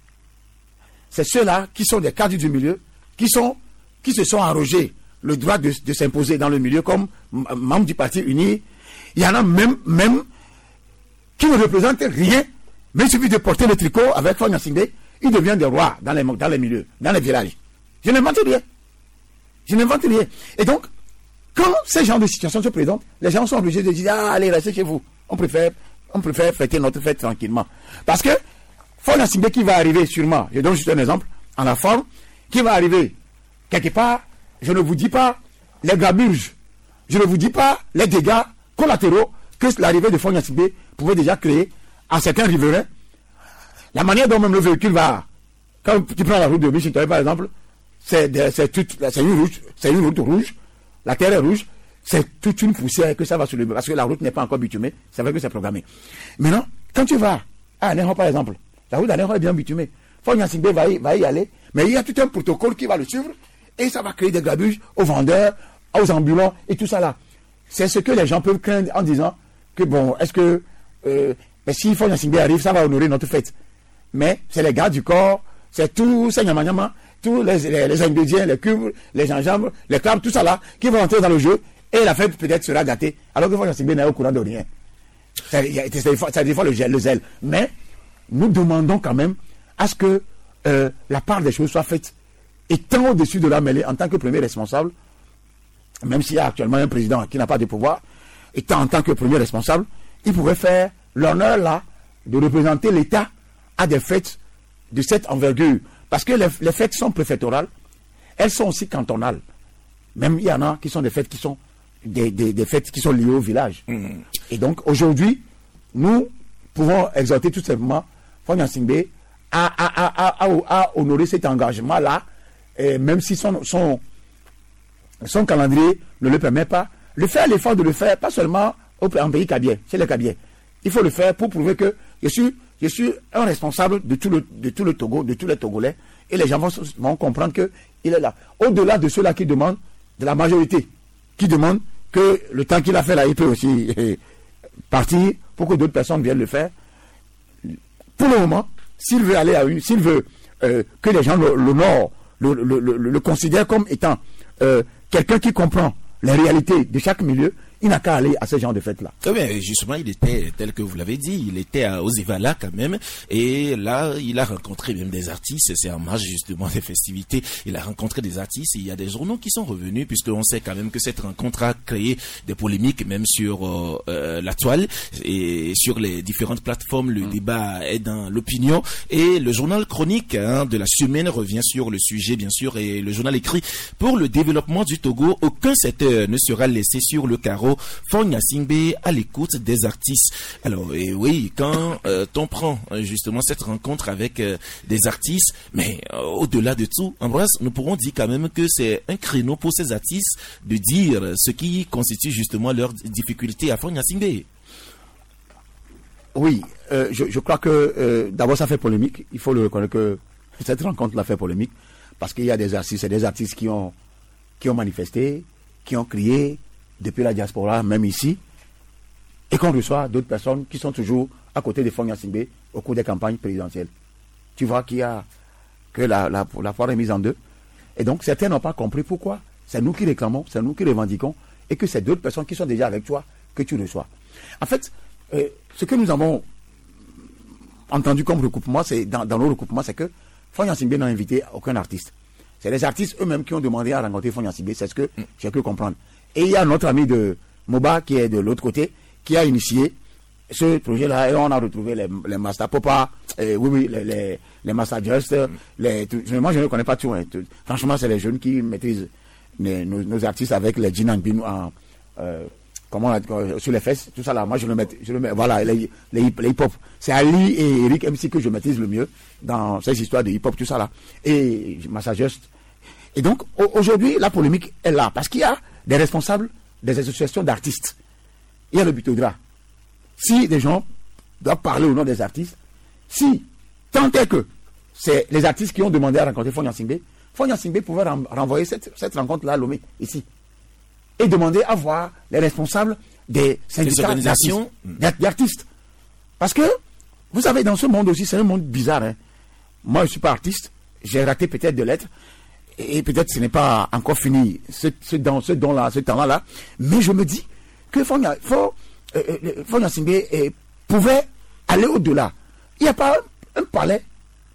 C'est ceux-là qui sont des cadres du milieu, qui sont, qui se sont arrogés le droit de, de s'imposer dans le milieu comme membres du Parti uni. Il y en a même, même qui ne représentent rien, mais il suffit de porter le tricot avec Fort Gnassingbé, ils deviennent des rois dans les, dans les milieux, dans les villages. Je n'invente rien. Je n'invente rien. Et donc, quand ces genres de situations se présentent, les gens sont obligés de dire, ah, allez, restez chez vous. On préfère, on préfère fêter notre fête tranquillement. Parce que, Fort Gnassingbé qui va arriver sûrement, je donne juste un exemple, en la forme, qui va arriver quelque part, je ne vous dis pas les grabuges, je ne vous dis pas les dégâts collatéraux que l'arrivée de Fort Gnassingbé pouvait déjà créer à certains riverains. La manière dont même le véhicule va, quand tu prends la route de Michintobe par exemple, c'est, c'est, toute, c'est, une route, c'est une route rouge, la terre est rouge, c'est toute une poussière que ça va soulever, parce que la route n'est pas encore bitumée, c'est vrai que c'est programmé. Maintenant, quand tu vas à Anéron par exemple, la route d'Anéron est bien bitumée, Fort Gnassingbé va y, va y aller, mais il y a tout un protocole qui va le suivre, et ça va créer des grabuges aux vendeurs, aux ambulants, et tout ça là. C'est ce que les gens peuvent craindre en disant que bon, est-ce que, euh, mais si Fort Gnassingbé arrive, ça va honorer notre fête. Mais c'est les gardes du corps, c'est tout, c'est nyama tous les, les, les ingrédients, les cubes, les gingembre, les crabes, tout ça là, qui vont entrer dans le jeu, et la fête peut-être sera gâtée, alors que Fort Gnassingbé n'est au courant de rien. Ça, ça défend le, le zèle. Mais, nous demandons quand même à ce que euh, la part des choses soit faite étant au-dessus de la mêlée en tant que premier responsable, même s'il y a actuellement un président qui n'a pas de pouvoir, étant en tant que premier responsable, il pouvait faire l'honneur là de représenter l'État à des fêtes de cette envergure. Parce que les, les fêtes sont préfectorales, elles sont aussi cantonales. Même il y en a qui sont des fêtes qui sont des, des, des fêtes qui sont liées au village. Mmh. Et donc aujourd'hui, nous pouvons exhorter tout simplement Fogna Singbe à, à, à, à, à honorer cet engagement-là, et même si son, son, son calendrier ne le permet pas, le faire l'effort de le faire, pas seulement au, en pays Kabien, chez les Kabiens. Il faut le faire pour prouver que je suis, je suis un responsable de tout le, de tout le Togo, de tous les Togolais, et les gens vont, vont comprendre qu'il est là. Au-delà de ceux-là qui demandent, de la majorité, qui demandent que le temps qu'il a fait là, il peut aussi eh, partir pour que d'autres personnes viennent le faire. Pour le moment, s'il veut aller à une, s'il veut euh, que les gens l'honorent, le, le, le, le, le considèrent comme étant euh, quelqu'un qui comprend les réalités de chaque milieu, il n'a qu'à aller à ce genre de fête-là. Eh bien, justement, il était, tel que vous l'avez dit, il était à Ozivala quand même, et là, il a rencontré même des artistes, c'est en marge justement des festivités, il a rencontré des artistes, et il y a des journaux qui sont revenus, puisqu'on sait quand même que cette rencontre a créé des polémiques, même sur euh, euh, la toile, et sur les différentes plateformes, le mmh. débat est dans l'opinion, et le journal chronique hein, de la semaine revient sur le sujet, bien sûr, et le journal écrit, pour le développement du Togo, aucun secteur ne sera laissé sur le carreau. Fogna Singbe à l'écoute des artistes. Alors, et oui, quand euh, on prend justement cette rencontre avec euh, des artistes, mais euh, au-delà de tout, Ambroise, nous pourrons dire quand même que c'est un créneau pour ces artistes de dire ce qui constitue justement leur difficulté à Fogna Singbe. Oui, euh, je, je crois que euh, d'abord ça fait polémique. Il faut le reconnaître que cette rencontre-là fait polémique parce qu'il y a des artistes, c'est des artistes qui ont qui ont manifesté, qui ont crié depuis la diaspora, même ici, et qu'on reçoit d'autres personnes qui sont toujours à côté de Fogna Singbe au cours des campagnes présidentielles. Tu vois qu'il y a que la, la, la foire est mise en deux. Et donc, certains n'ont pas compris pourquoi. C'est nous qui réclamons, c'est nous qui revendiquons, et que c'est d'autres personnes qui sont déjà avec toi que tu reçois. En fait, euh, ce que nous avons entendu comme recoupement, c'est dans, dans nos recoupements, c'est que Fogna Singbe n'a invité aucun artiste. C'est les artistes eux-mêmes qui ont demandé à rencontrer Fogna Singbe, c'est ce que j'ai pu comprendre. Et il y a notre ami de Moba qui est de l'autre côté, qui a initié ce projet-là, et on a retrouvé les, les Master Popa, et oui, oui, les, les, les Master Just, les, tout, moi je ne connais pas tout, hein, tout. Franchement, c'est les jeunes qui maîtrisent les, nos, nos artistes avec les Jinan Bin en, euh, comment on a, sur les fesses, tout ça là, moi je le mets, je le mets, voilà, les, les, les hip-hop. C'est Ali et Eric M C que je maîtrise le mieux dans ces histoires de hip-hop, tout ça là. Et Master Just. Et donc, aujourd'hui, la polémique est là, parce qu'il y a des responsables des associations d'artistes. Il y a le Butodra. Si des gens doivent parler au nom des artistes, si tant est que c'est les artistes qui ont demandé à rencontrer Fogna Singbe, Fogna Singbe pouvait renvoyer cette, cette rencontre-là à Lomé, ici, et demander à voir les responsables des syndicats d'artistes, d'artistes. Parce que, vous savez, dans ce monde aussi, c'est un monde bizarre. Hein. Moi, je ne suis pas artiste, j'ai raté peut-être de lettres, et peut-être ce n'est pas encore fini ce, ce, dans, ce don-là, ce temps-là, là, mais je me dis que Fogna, faut, euh, Fogna Singbe euh, pouvait aller au-delà. Il n'y a pas un, un palais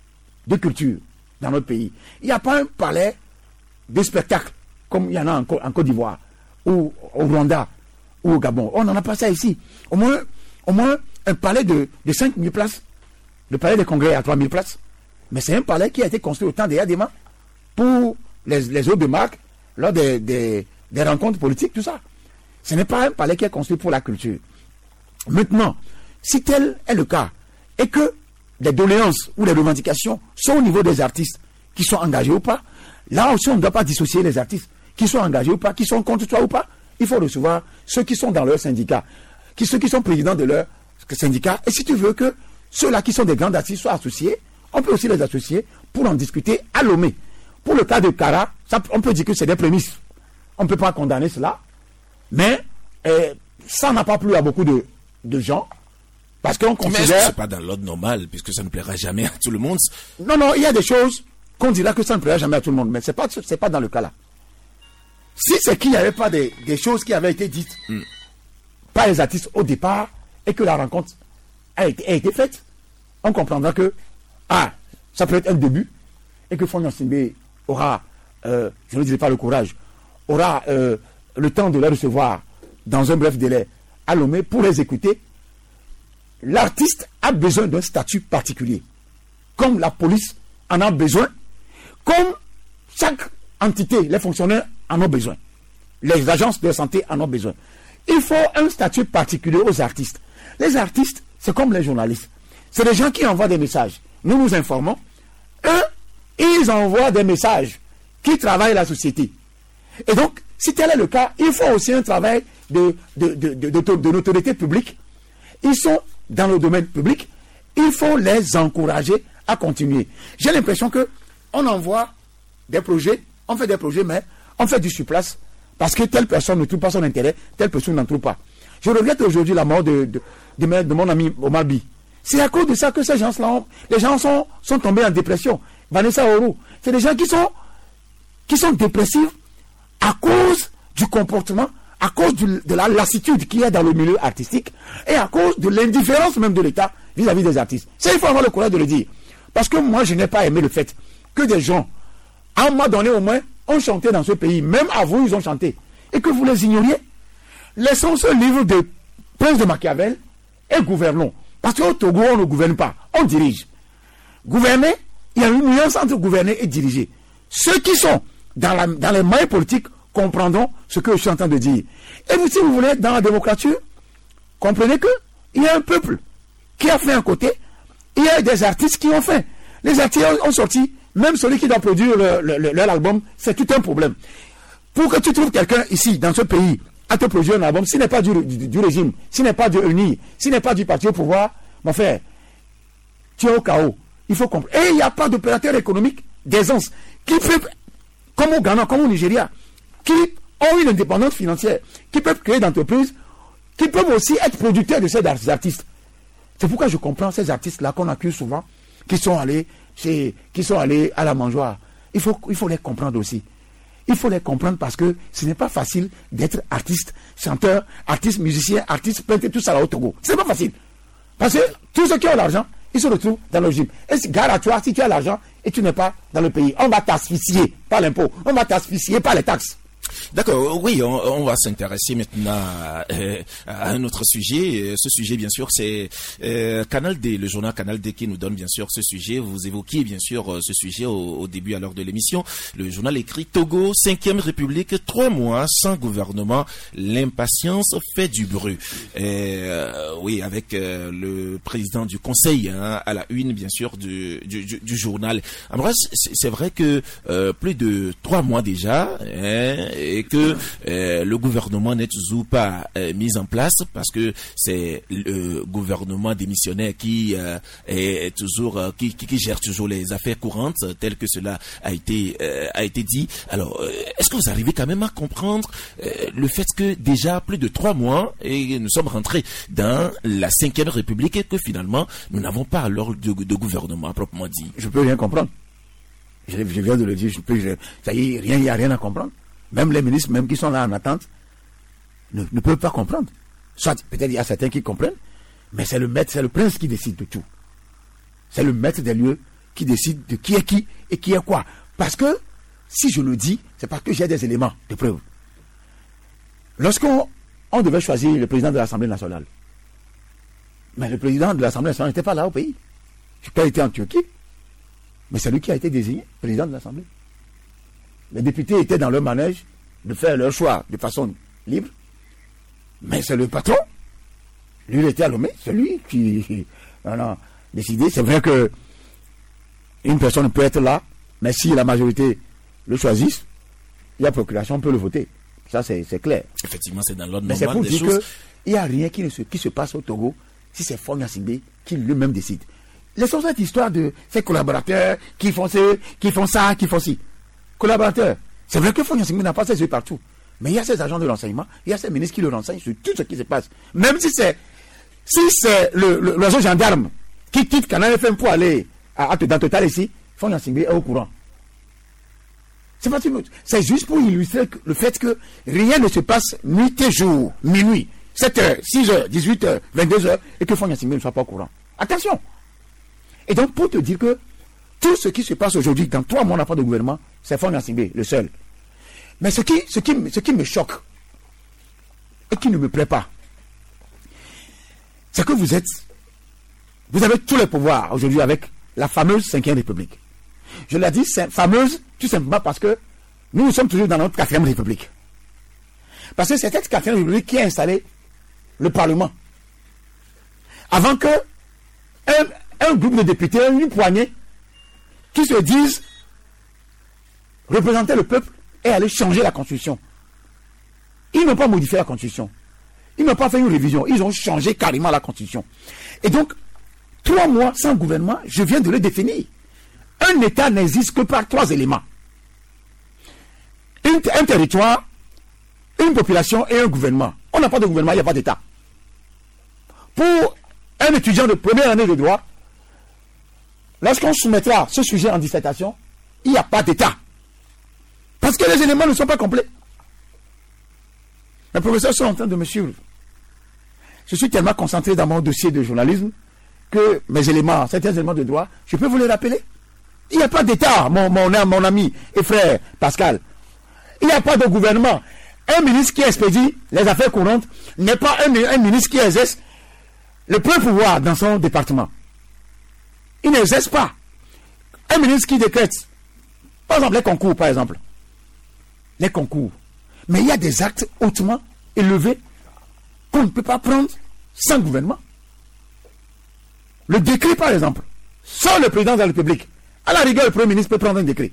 de culture dans notre pays. Il n'y a pas un palais de spectacle comme il y en a en, en Côte d'Ivoire, ou au Rwanda, ou au Gabon. On n'en a pas ça ici. Au moins, au moins un palais de, de cinq mille places. Le palais des congrès à trois mille places. Mais c'est un palais qui a été construit au temps des Yadema pour les, les hôtes de marque, lors des, des, des rencontres politiques, tout ça. Ce n'est pas un palais qui est construit pour la culture. Maintenant, si tel est le cas, et que les doléances ou les revendications sont au niveau des artistes qui sont engagés ou pas, là aussi on ne doit pas dissocier les artistes qui sont engagés ou pas, qui sont contre toi ou pas. Il faut recevoir ceux qui sont dans leur syndicat, qui, ceux qui sont présidents de leur syndicat. Et si tu veux que ceux-là qui sont des grands artistes soient associés, on peut aussi les associer pour en discuter à Lomé. Pour le cas de Kara, ça, on peut dire que c'est des prémices. On ne peut pas condamner cela. Mais euh, ça n'a pas plu à beaucoup de, de gens. Parce qu'on considère... Mais c'est pas dans l'ordre normal, puisque ça ne plaira jamais à tout le monde. Non, non, il y a des choses qu'on dira que ça ne plaira jamais à tout le monde. Mais ce n'est pas, c'est pas dans le cas là. Si c'est qu'il n'y avait pas des, des choses qui avaient été dites mm. par les artistes au départ, et que la rencontre a été, a été faite, on comprendra que, ah, ça peut être un début, et que Fogna Singbe aura, euh, je ne dirais pas le courage, aura euh, le temps de les recevoir dans un bref délai à Lomé pour les écouter, l'artiste a besoin d'un statut particulier, comme la police en a besoin, comme chaque entité, les fonctionnaires en ont besoin, les agences de santé en ont besoin. Il faut un statut particulier aux artistes. Les artistes, c'est comme les journalistes. C'est des gens qui envoient des messages. Nous nous informons. Eux, ils envoient des messages qui travaillent la société. Et donc, si tel est le cas, il faut aussi un travail de, de, de, de, de, de l'autorité publique. Ils sont dans le domaine public. Il faut les encourager à continuer. J'ai l'impression que on envoie des projets, on fait des projets, mais on fait du surplace parce que telle personne ne trouve pas son intérêt, telle personne n'en trouve pas. Je regrette aujourd'hui la mort de, de, de, de mon ami Omar Bi. C'est à cause de ça que ces gens-là, ont, les gens sont, sont tombés en dépression. Vanessa Oro, c'est des gens qui sont, qui sont dépressifs à cause du comportement, à cause du, de la lassitude qu'il y a dans le milieu artistique et à cause de l'indifférence même de l'État vis-à-vis des artistes. Ça, il faut avoir le courage de le dire. Parce que moi, je n'ai pas aimé le fait que des gens, à un moment donné au moins, ont chanté dans ce pays. Même à vous, ils ont chanté. Et que vous les ignoriez. Laissons ce livre de Prince de Machiavel et gouvernons. Parce qu'au Togo, on ne gouverne pas, on dirige. Gouverner, il y a une nuance entre gouverner et diriger. Ceux qui sont dans, la, dans les moyens politiques comprendront ce que je suis en train de dire. Et vous, si vous voulez être dans la démocratie, comprenez que il y a un peuple qui a fait un côté, il y a des artistes qui ont fait. Les artistes ont sorti, même celui qui doit produire le, le, le, leur album, c'est tout un problème. Pour que tu trouves quelqu'un ici, dans ce pays, à te produire un album, s'il n'est pas du, du, du régime, s'il n'est pas du U N I, s'il n'est pas du parti au pouvoir, mon frère, tu es au chaos. Il faut comprendre. Et il n'y a pas d'opérateur économique d'aisance qui peut, comme au Ghana, comme au Nigeria, qui ont une indépendance financière, qui peuvent créer d'entreprises, qui peuvent aussi être producteurs de ces artistes. C'est pourquoi je comprends ces artistes-là qu'on accuse souvent, qui sont allés chez, qui sont allés à la mangeoire. Il faut, il faut les comprendre aussi. Il faut les comprendre parce que ce n'est pas facile d'être artiste, chanteur, artiste, musicien, artiste, peintre, tout ça là au Togo. Ce n'est pas facile. Parce que tous ceux qui ont l'argent, ils se retrouvent dans le régime. Et gare à toi, si tu as l'argent et tu n'es pas dans le pays, on va t'asphyxier par l'impôt, on va t'asphyxier par les taxes. D'accord, oui, on, on va s'intéresser maintenant à, à un autre sujet. Ce sujet, bien sûr, c'est euh, Canal D, le journal Canal D qui nous donne, bien sûr, ce sujet. Vous évoquiez, bien sûr, ce sujet au, au début, à l'heure de l'émission. Le journal écrit Togo, cinquième République, trois mois sans gouvernement, l'impatience fait du bruit. Euh, oui, avec euh, le président du Conseil hein, à la une, bien sûr, du, du, du, du journal. Alors, c'est, c'est vrai que euh, plus de trois mois déjà, hein, et que euh, le gouvernement n'est toujours pas euh, mis en place parce que c'est le gouvernement démissionnaire qui euh, est toujours euh, qui, qui, qui gère toujours les affaires courantes tel que cela a été euh, a été dit. Alors euh, est-ce que vous arrivez quand même à comprendre euh, le fait que déjà plus de trois mois et nous sommes rentrés dans la cinquième République et que finalement nous n'avons pas alors de, de gouvernement proprement dit? Je peux rien comprendre. Je, je viens de le dire. Je peux. Je, ça y est, rien, il y a rien à comprendre. Même les ministres, même qui sont là en attente, ne, ne peuvent pas comprendre. Soit, peut-être il y a certains qui comprennent, mais c'est le maître, c'est le prince qui décide de tout. C'est le maître des lieux qui décide de qui est qui et qui est quoi. Parce que, si je le dis, c'est parce que j'ai des éléments de preuve. Lorsqu'on on devait choisir le président de l'Assemblée nationale, mais le président de l'Assemblée nationale n'était pas là au pays. Je n'ai pas été en Turquie, mais c'est lui qui a été désigné président de l'Assemblée. Les députés étaient dans leur manège de faire leur choix de façon libre. Mais c'est le patron. Lui, il était à Lomé. C'est lui qui a décidé. C'est vrai que une personne peut être là, mais si la majorité le choisisse, il y a procuration, on peut le voter. Ça, c'est, c'est clair. Effectivement, c'est dans l'ordre normal des choses. Mais c'est pour dire qu'il n'y a rien qui, ne se, qui se passe au Togo si c'est Faure Gnassingbé qui lui-même décide. Laissons cette histoire de ces collaborateurs qui font, ce, qui font ça, qui font ci. Collaborateurs. C'est vrai que Faure Gnassingbé n'a pas ses yeux partout. Mais il y a ces agents de l'enseignement, il y a ces ministres qui le renseignent sur tout ce qui se passe. Même si c'est si c'est le, le, l'oiseau gendarme qui quitte Canal F M pour aller à, à, dans Total ici, Faure Gnassingbé est au courant. C'est pas c'est juste pour illustrer le fait que rien ne se passe nuit et jour, minuit, sept heures, six heures, dix-huit heures, vingt-deux heures, et que Faure Gnassingbé ne soit pas au courant. Attention! Et donc, pour te dire que tout ce qui se passe aujourd'hui, dans trois mois, on n'a pas de gouvernement, c'est Faure Gnassingbé, le seul. Mais ce qui, ce, qui, ce qui me choque et qui ne me plaît pas, c'est que vous êtes, vous avez tous les pouvoirs aujourd'hui avec la fameuse cinquième République. Je l'ai dit, c'est fameuse tout simplement parce que nous, nous sommes toujours dans notre quatrième République. Parce que c'est cette quatrième République qui a installé le Parlement. Avant que un, un groupe de députés, une poignée, qui se disent représenter le peuple et aller changer la Constitution. Ils n'ont pas modifié la Constitution. Ils n'ont pas fait une révision. Ils ont changé carrément la Constitution. Et donc, trois mois sans gouvernement, je viens de le définir. Un État n'existe que par trois éléments. Une, un territoire, une population et un gouvernement. On n'a pas de gouvernement, il n'y a pas d'État. Pour un étudiant de première année de droit, lorsqu'on soumettra ce sujet en dissertation, il n'y a pas d'État. Parce que les éléments ne sont pas complets. Les professeurs sont en train de me suivre. Je suis tellement concentré dans mon dossier de journalisme que mes éléments, certains éléments de droit, je peux vous les rappeler. Il n'y a pas d'État, mon, mon, mon ami et frère Pascal. Il n'y a pas de gouvernement. Un ministre qui expédie les affaires courantes n'est pas un, un ministre qui exerce le plein pouvoir dans son département. Il n'exerce pas. Un ministre qui décrète, par exemple les concours, par exemple. Les concours. Mais il y a des actes hautement élevés qu'on ne peut pas prendre sans gouvernement. Le décret, par exemple, sans le président de la République. À la rigueur, le Premier ministre peut prendre un décret.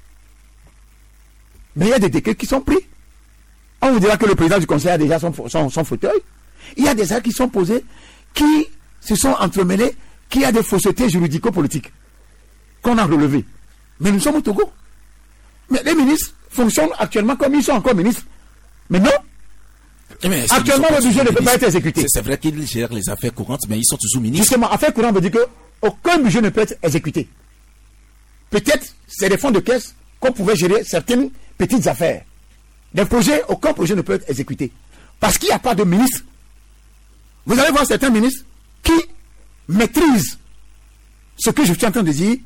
Mais il y a des décrets qui sont pris. On vous dira que le président du conseil a déjà son, son, son fauteuil. Il y a des actes qui sont posés, qui se sont entremêlés, qui a des faussetés juridico-politiques qu'on a relevées. Mais nous sommes au Togo. Mais les ministres fonctionnent actuellement comme ils sont encore ministres. Mais non. Mais actuellement, le budget ne peut pas être exécuté. C'est vrai qu'ils gèrent les affaires courantes, mais ils sont toujours ministres. Justement, affaires courantes veut dire qu'aucun budget ne peut être exécuté. Peut-être, c'est des fonds de caisse qu'on pouvait gérer certaines petites affaires. Des projets, aucun projet ne peut être exécuté. Parce qu'il n'y a pas de ministre. Vous allez voir certains ministres qui maîtrisent ce que je suis en train de dire,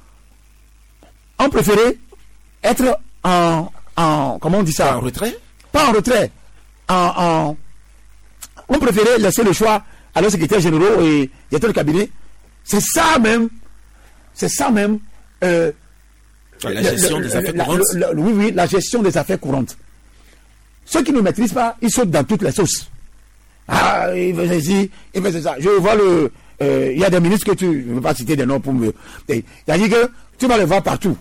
ont préféré être en, en comment on dit ça? En retrait? Pas en retrait. En, en, on préférait laisser le choix à leurs secrétaires généraux et directeurs de cabinet. C'est ça même, c'est ça même, euh, la gestion le, des affaires la, courantes. Le, le, oui, oui, la gestion des affaires courantes. Ceux qui ne maîtrisent pas, ils sautent dans toutes les sauces. Ah, il fait ceci, il fait ça. Je vois le, il euh, y a des ministres que tu, je ne veux pas citer des noms pour me, il a dit que tu vas les voir partout.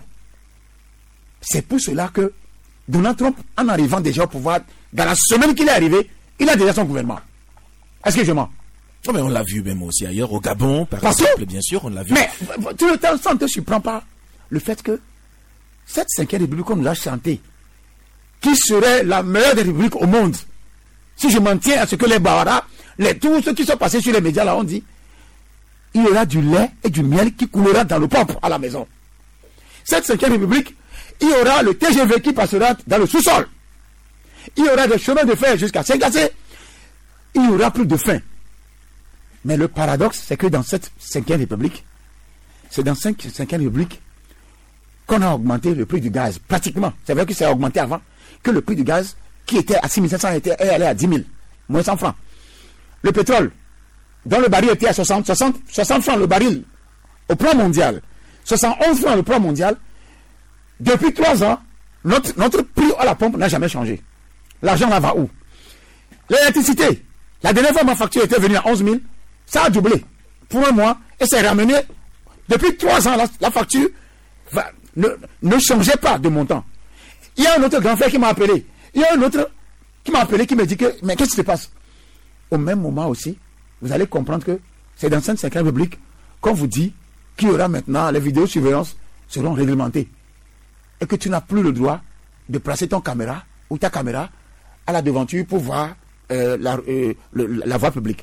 C'est pour cela que Donald Trump, en arrivant déjà au pouvoir, dans la semaine qu'il est arrivé, il a déjà son gouvernement. Est-ce que je mens? Oh, mais on l'a vu même aussi ailleurs, au Gabon, par Parce exemple, que, bien sûr, on l'a vu. Mais tout le temps, ça ne te surprend pas le fait que cette cinquième république qu'on nous a chantée, qui serait la meilleure des républiques au monde, si je m'en tiens à ce que les Bawara, les, tous ceux qui sont passés sur les médias là ont dit, il y aura du lait et du miel qui coulera dans le pompe à la maison. Cette cinquième république, il y aura le T G V qui passera dans le sous-sol. Il y aura des chemins de fer jusqu'à Saint-Gacé. Il y aura plus de faim. Mais le paradoxe, c'est que dans cette cinquième république, c'est dans cette cinquième république qu'on a augmenté le prix du gaz. Pratiquement. C'est vrai que ça a augmenté avant, que le prix du gaz, qui était à six mille cinq cents, était allé à dix mille, moins cent francs. Le pétrole, dont le baril était à soixante, soixante, soixante francs le baril au plan mondial, soixante-onze francs le plan mondial, depuis trois ans, notre, notre prix à la pompe n'a jamais changé. L'argent là va où? L'électricité, la dernière fois ma facture était venue à onze mille, ça a doublé pour un mois et c'est ramené. Depuis trois ans, la, la facture va, ne, ne changeait pas de montant. Il y a un autre grand frère qui m'a appelé. Il y a un autre qui m'a appelé, qui me dit que, mais qu'est-ce qui se passe? Au même moment aussi, vous allez comprendre que c'est dans cette cinquième république qu'on vous dit qu'il y aura maintenant, les vidéosurveillances seront réglementées. Et que tu n'as plus le droit de placer ton caméra ou ta caméra à la devanture pour voir euh, la, euh, le, la voie publique.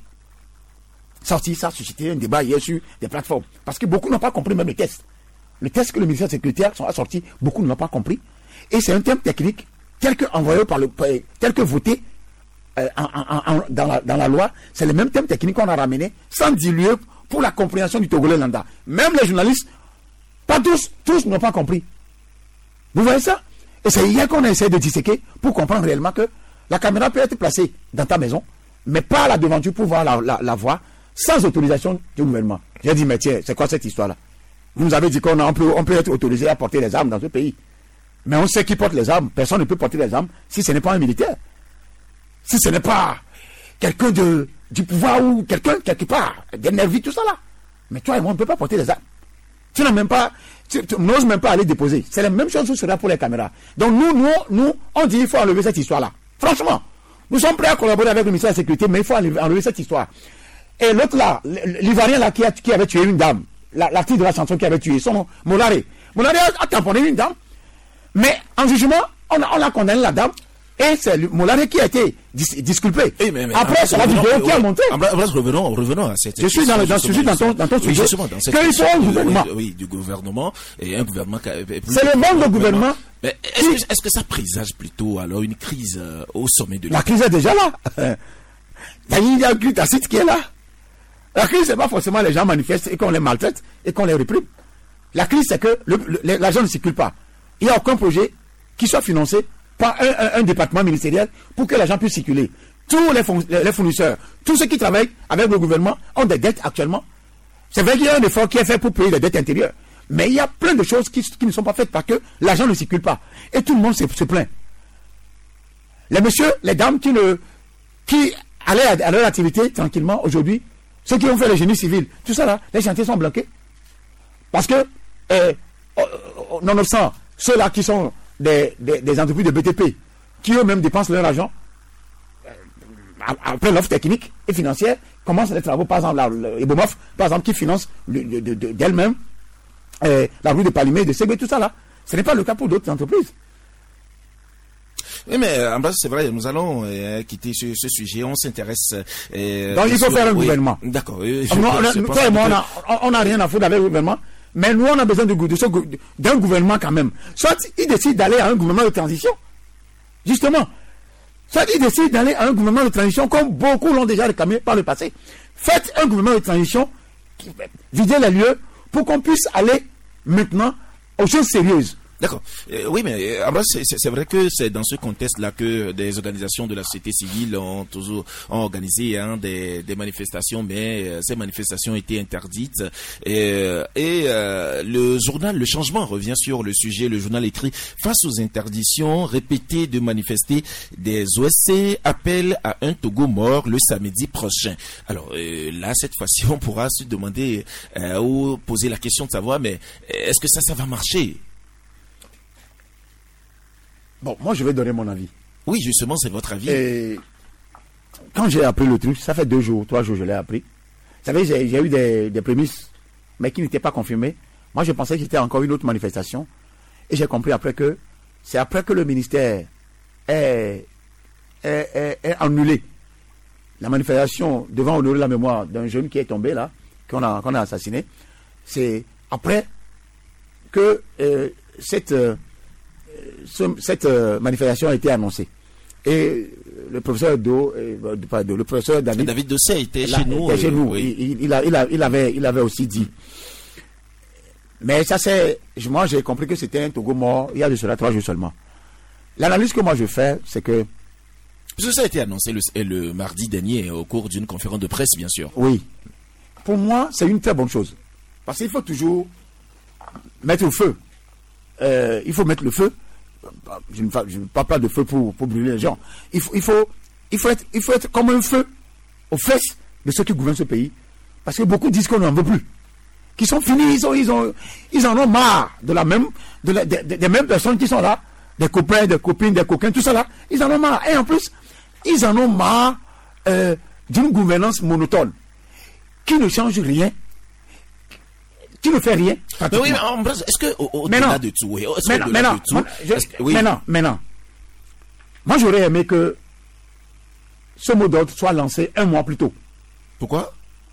Ça aussi, ça a suscité un débat hier sur des plateformes. Parce que beaucoup n'ont pas compris même le test. Le test que le ministère sécuritaire a sorti, beaucoup ne l'ont pas compris. Et c'est un terme technique tel que envoyé par le, tel que voté euh, en, en, en, dans, la, dans la loi. C'est le même terme technique qu'on a ramené sans diluer pour la compréhension du Togolais lambda. Même les journalistes, pas tous, tous n'ont pas compris. Vous voyez ça? Et c'est hier qu'on a essayé de disséquer pour comprendre réellement que la caméra peut être placée dans ta maison, mais pas à la devanture pour voir la, la, la voie, sans autorisation du gouvernement. J'ai dit, mais tiens, c'est quoi cette histoire-là? Vous nous avez dit qu'on a, on peut, on peut être autorisé à porter les armes dans ce pays. Mais on sait qui porte les armes. Personne ne peut porter les armes si ce n'est pas un militaire. Si ce n'est pas quelqu'un de, du pouvoir ou quelqu'un quelque part, des nervis, tout ça là. Mais toi et moi, on ne peut pas porter les armes. Tu n'as même pas, tu n'oses même pas aller déposer. C'est la même chose que sera pour les caméras. Donc nous, nous, nous, on dit qu'il faut enlever cette histoire-là. Franchement, nous sommes prêts à collaborer avec le ministère de la Sécurité, mais il faut enlever, enlever cette histoire. Et l'autre là, l'Ivoirien là qui, a, qui avait tué une dame, l'artiste de la chanson qui avait tué, son nom, Molare. Molare a, a tamponné une dame, mais en jugement, on a, on a condamné la dame. Et c'est Molare qui a été dis disculpé. Hey, mais, mais, après, c'est la vidéo qui a monté. Revenons, revenons à cette. Je suis dans, le, dans, je dans ton, dans ton sujet. Justement, dans cette qu'il faut un gouvernement. Oui, du gouvernement. Et un gouvernement qui a. C'est le monde de gouvernement. Mais est-ce que, est-ce que ça présage plutôt alors une crise euh, au sommet de la crise est déjà là. Il y a un Tacite qui est là. La crise, c'est pas forcément les gens manifestent et qu'on les maltraite et qu'on les réprime. La crise, c'est que l'argent ne circule pas. Il n'y a aucun projet qui soit financé par un, un, un département ministériel pour que l'argent puisse circuler. Tous les, les fournisseurs, tous ceux qui travaillent avec le gouvernement ont des dettes actuellement. C'est vrai qu'il y a un effort qui est fait pour payer les dettes intérieures. Mais il y a plein de choses qui, qui ne sont pas faites parce que l'argent ne circule pas. Et tout le monde se, se plaint. Les messieurs, les dames qui, ne, qui allaient à, à leur activité tranquillement aujourd'hui, ceux qui ont fait le génie civil, tout ça là, les chantiers sont bloqués. Parce que, euh, nonobstant ceux-là qui sont des, des, des entreprises de B T P, qui eux-mêmes dépensent leur argent, après l'offre technique et financière, commencent les travaux, par exemple, la, le, E B O M O F, par exemple, qui finance d'elle-même euh, la rue de Palimé, de Ségué, tout ça là. Ce n'est pas le cas pour d'autres entreprises. Oui, mais en bas, c'est vrai, nous allons euh, quitter ce, ce sujet, on s'intéresse... Euh, Donc il faut faire un oui, gouvernement. D'accord. Euh, toi et moi, on n'a rien à foutre avec le gouvernement, mais nous, on a besoin d'un gouvernement quand même. Soit ils décident d'aller à un gouvernement de transition, justement. Soit ils décident d'aller à un gouvernement de transition, comme beaucoup l'ont déjà réclamé par le passé. Faites un gouvernement de transition, videz les lieux, pour qu'on puisse aller maintenant aux choses sérieuses. D'accord. Euh, oui, mais euh, c'est vrai que c'est dans ce contexte-là que des organisations de la société civile ont toujours ont organisé hein, des, des manifestations, mais euh, ces manifestations ont été interdites. Et, et euh, le journal Le Changement revient sur le sujet. Le journal écrit « Face aux interdictions répétées de manifester, des O S C appellent à un Togo mort le samedi prochain ». Alors euh, là, cette fois-ci, on pourra se demander euh, ou poser la question de savoir, mais est-ce que ça, ça va marcher ? Bon, moi je vais donner mon avis. Oui, justement, c'est votre avis. Et quand j'ai appris le truc, ça fait deux jours, trois jours, je l'ai appris. Vous savez, j'ai eu des, des prémices, mais qui n'étaient pas confirmées. Moi, je pensais que c'était encore une autre manifestation. Et j'ai compris après que c'est après que le ministère est, est, est, est annulé la manifestation devant honorer la mémoire d'un jeune qui est tombé là, qu'on a, qu'on a assassiné. C'est après que euh, cette... Euh, Ce, cette euh, manifestation a été annoncée. Et le professeur Do, euh, pas Do, le professeur David, David Dossé était chez nous. Était chez nous. Oui. Il, il, a, il, a, il, avait, il avait aussi dit. Mais ça c'est, moi j'ai compris que c'était un Togo mort il y a de cela trois jours seulement. L'analyse que moi je fais, c'est que... Parce que ça a été annoncé le, le mardi dernier au cours d'une conférence de presse, bien sûr. Oui. Pour moi, c'est une très bonne chose. Parce qu'il faut toujours mettre le feu. Euh, il faut mettre le feu. Je ne parle pas de feu pour, pour brûler les gens. Il faut, il, faut, il, faut être, il faut être comme un feu aux fesses de ceux qui gouvernent ce pays. Parce que beaucoup disent qu'on n'en veut plus. Qui sont finis, ils, ont, ils, ont, ils en ont marre de la même, de la, de, de, des mêmes personnes qui sont là. Des copains, des copines, des coquins, tout ça là. Ils en ont marre. Et en plus, ils en ont marre euh, d'une gouvernance monotone qui ne change rien. Qui ne fait rien. Mais oui, mais est-ce que au-delà de tout, oui, maintenant, maintenant, de tout, je, que, oui. maintenant, maintenant, moi j'aurais aimé que ce mot d'ordre soit lancé un mois plus tôt. Pourquoi?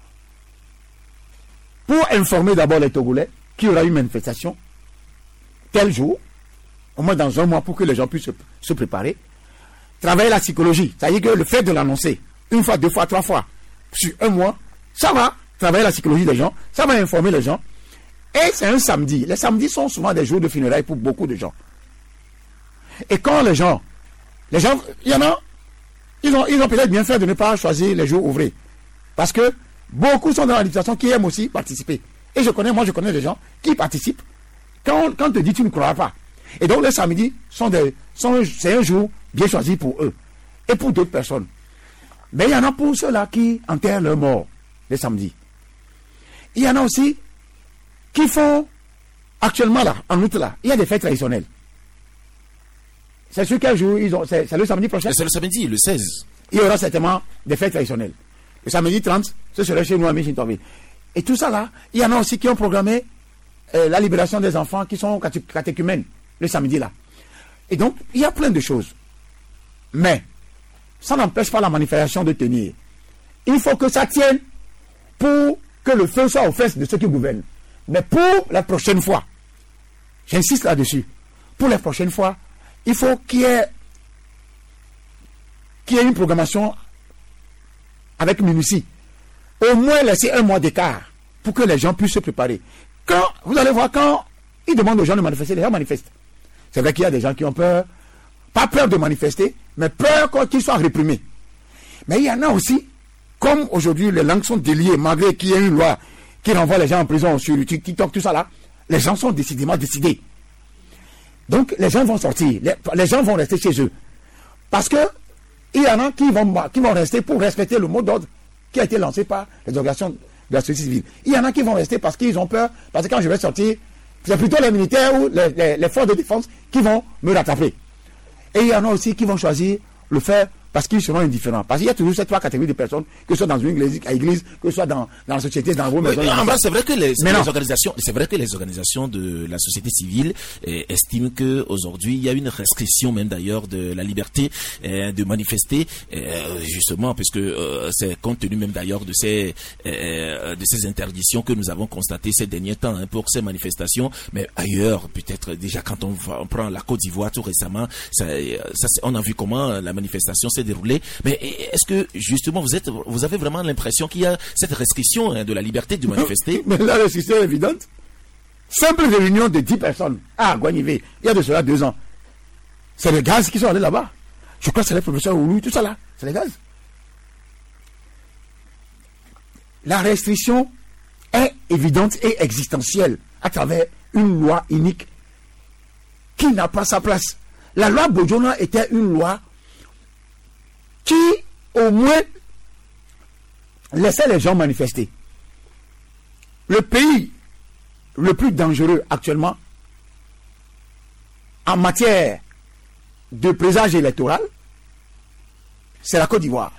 Pour informer d'abord les Togolais qu'il y aura une manifestation tel jour, au moins dans un mois, pour que les gens puissent se, se préparer. Travailler la psychologie, c'est-à-dire que le fait de l'annoncer une fois, deux fois, trois fois sur un mois, ça va travailler la psychologie des gens, ça va informer les gens. Et c'est un samedi. Les samedis sont souvent des jours de funérailles pour beaucoup de gens. Et quand les gens, les gens, il y en a, ils ont, ils ont peut-être bien fait de ne pas choisir les jours ouvrés. Parce que beaucoup sont dans l'administration qui aiment aussi participer. Et je connais, moi je connais des gens qui participent. Quand, quand on te dit tu ne crois pas. Et donc les samedis sont des, sont, c'est un jour bien choisi pour eux. Et pour d'autres personnes. Mais il y en a pour ceux-là qui enterrent leurs morts les samedis. Il y en a aussi qui font, actuellement là, en août là, il y a des fêtes traditionnelles. C'est sur quel jour ils ont, c'est, c'est le samedi prochain? C'est le samedi, le seize. Il y aura certainement des fêtes traditionnelles. Le samedi trente, ce serait chez nous à Michintorville. Et tout ça là, il y en a aussi qui ont programmé euh, la libération des enfants qui sont catéchumènes le samedi là. Et donc, il y a plein de choses. Mais, ça n'empêche pas la manifestation de tenir. Il faut que ça tienne pour que le feu soit aux fesses de ceux qui gouvernent. Mais pour la prochaine fois, j'insiste là-dessus, pour la prochaine fois, il faut qu'il y ait, qu'il y ait une programmation avec minutie. Au moins laisser un mois d'écart pour que les gens puissent se préparer. Quand, vous allez voir, quand ils demandent aux gens de manifester, les gens manifestent. C'est vrai qu'il y a des gens qui ont peur, pas peur de manifester, mais peur qu'ils soient réprimés. Mais il y en a aussi, comme aujourd'hui les langues sont déliées, malgré qu'il y ait une loi qui renvoie les gens en prison sur le TikTok, tout ça là, les gens sont décidément décidés. Donc les gens vont sortir, les, les gens vont rester chez eux. Parce que il y en a qui vont, qui vont rester pour respecter le mot d'ordre qui a été lancé par les organisations de la société civile. Il y en a qui vont rester parce qu'ils ont peur, parce que quand je vais sortir, c'est plutôt les militaires ou les, les, les forces de défense qui vont me rattraper. Et il y en a aussi qui vont choisir le faire parce qu'ils seront indifférents. Parce qu'il y a toujours ces trois catégories de personnes, que ce soit dans une église, à l'église, que ce soit dans, dans la société, dans vos maisons. En bas, c'est vrai que les, les organisations, c'est vrai que les organisations de la société civile eh, estiment que aujourd'hui il y a une restriction même d'ailleurs de la liberté eh, de manifester, eh, justement, puisque euh, c'est compte tenu même d'ailleurs de ces eh, de ces interdictions que nous avons constatées ces derniers temps hein, pour ces manifestations. Mais ailleurs, peut-être déjà quand on, va, on prend la Côte d'Ivoire tout récemment, ça, ça on a vu comment la manifestation s'est déroulée. Mais est-ce que justement vous êtes, vous avez vraiment l'impression qu'il y a cette restriction hein, de la liberté de manifester? Mais la restriction est évidente. Simple réunion de dix personnes à Guanivé, il y a de cela deux ans. C'est les gaz qui sont allés là-bas. Je crois que c'est les professeurs Oulu, tout ça là. C'est les gaz. La restriction est évidente et existentielle à travers une loi unique qui n'a pas sa place. La loi Bojona était une loi qui, au moins, laissait les gens manifester. Le pays le plus dangereux actuellement, en matière de présage électoral, c'est la Côte d'Ivoire.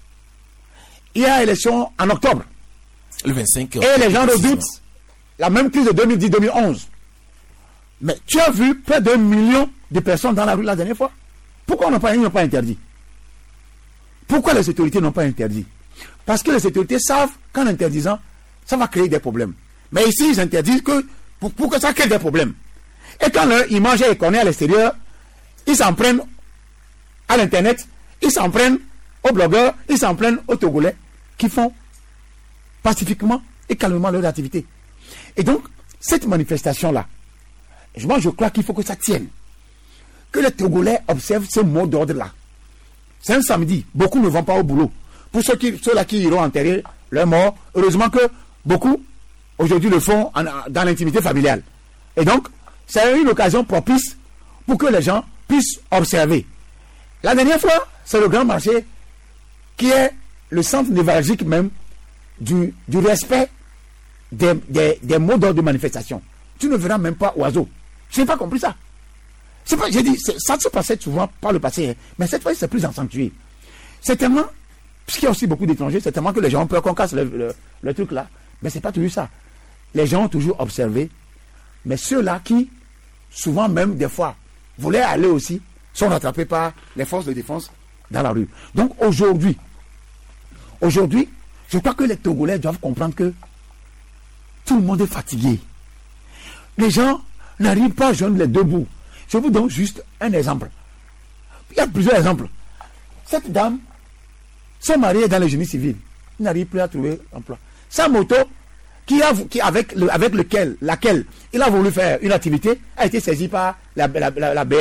Il y a élection en octobre. Le vingt-cinq. Et les gens redoutent la même crise de deux mille dix deux mille onze. Mais tu as vu près d'un million de personnes dans la rue la dernière fois. Pourquoi on n'a pas, ils n'ont pas interdit? Pourquoi les autorités n'ont pas interdit? Parce que les autorités savent qu'en interdisant, ça va créer des problèmes. Mais ici, ils interdisent que pour, pour que ça crée des problèmes. Et quand leur image est connue à l'extérieur, ils s'en prennent à l'internet, ils s'en prennent aux blogueurs, ils s'en prennent aux Togolais qui font pacifiquement et calmement leur activité. Et donc, cette manifestation-là, moi je crois qu'il faut que ça tienne. Que les Togolais observent ce mot d'ordre-là. C'est un samedi, beaucoup ne vont pas au boulot. Pour ceux qui, ceux-là qui iront enterrer leurs morts, heureusement que beaucoup, aujourd'hui, le font en, dans l'intimité familiale. Et donc, c'est une occasion propice pour que les gens puissent observer. La dernière fois, c'est le grand marché qui est le centre névralgique même du, du respect des, des, des mots d'ordre de manifestation. Tu ne verras même pas oiseau. Je n'ai pas compris ça. C'est pas, j'ai dit, ça se passait souvent par le passé, hein, mais cette fois-ci c'est plus accentué. C'est tellement, puisqu'il y a aussi beaucoup d'étrangers, c'est tellement que les gens ont peur qu'on casse le, le, le truc là. Mais c'est pas toujours ça. Les gens ont toujours observé, mais ceux-là qui, souvent même des fois, voulaient aller aussi, sont rattrapés par les forces de défense dans la rue. Donc aujourd'hui, aujourd'hui, je crois que les Togolais doivent comprendre que tout le monde est fatigué. Les gens n'arrivent pas à joindre les deux bouts. Je vous donne juste un exemple. Il y a plusieurs exemples. Cette dame, son mari est dans le génie civil. Il n'arrive plus à trouver emploi. Sa moto, qui a, qui avec, le, avec lequel, laquelle il a voulu faire une activité, a été saisie par la, la, la, la B M.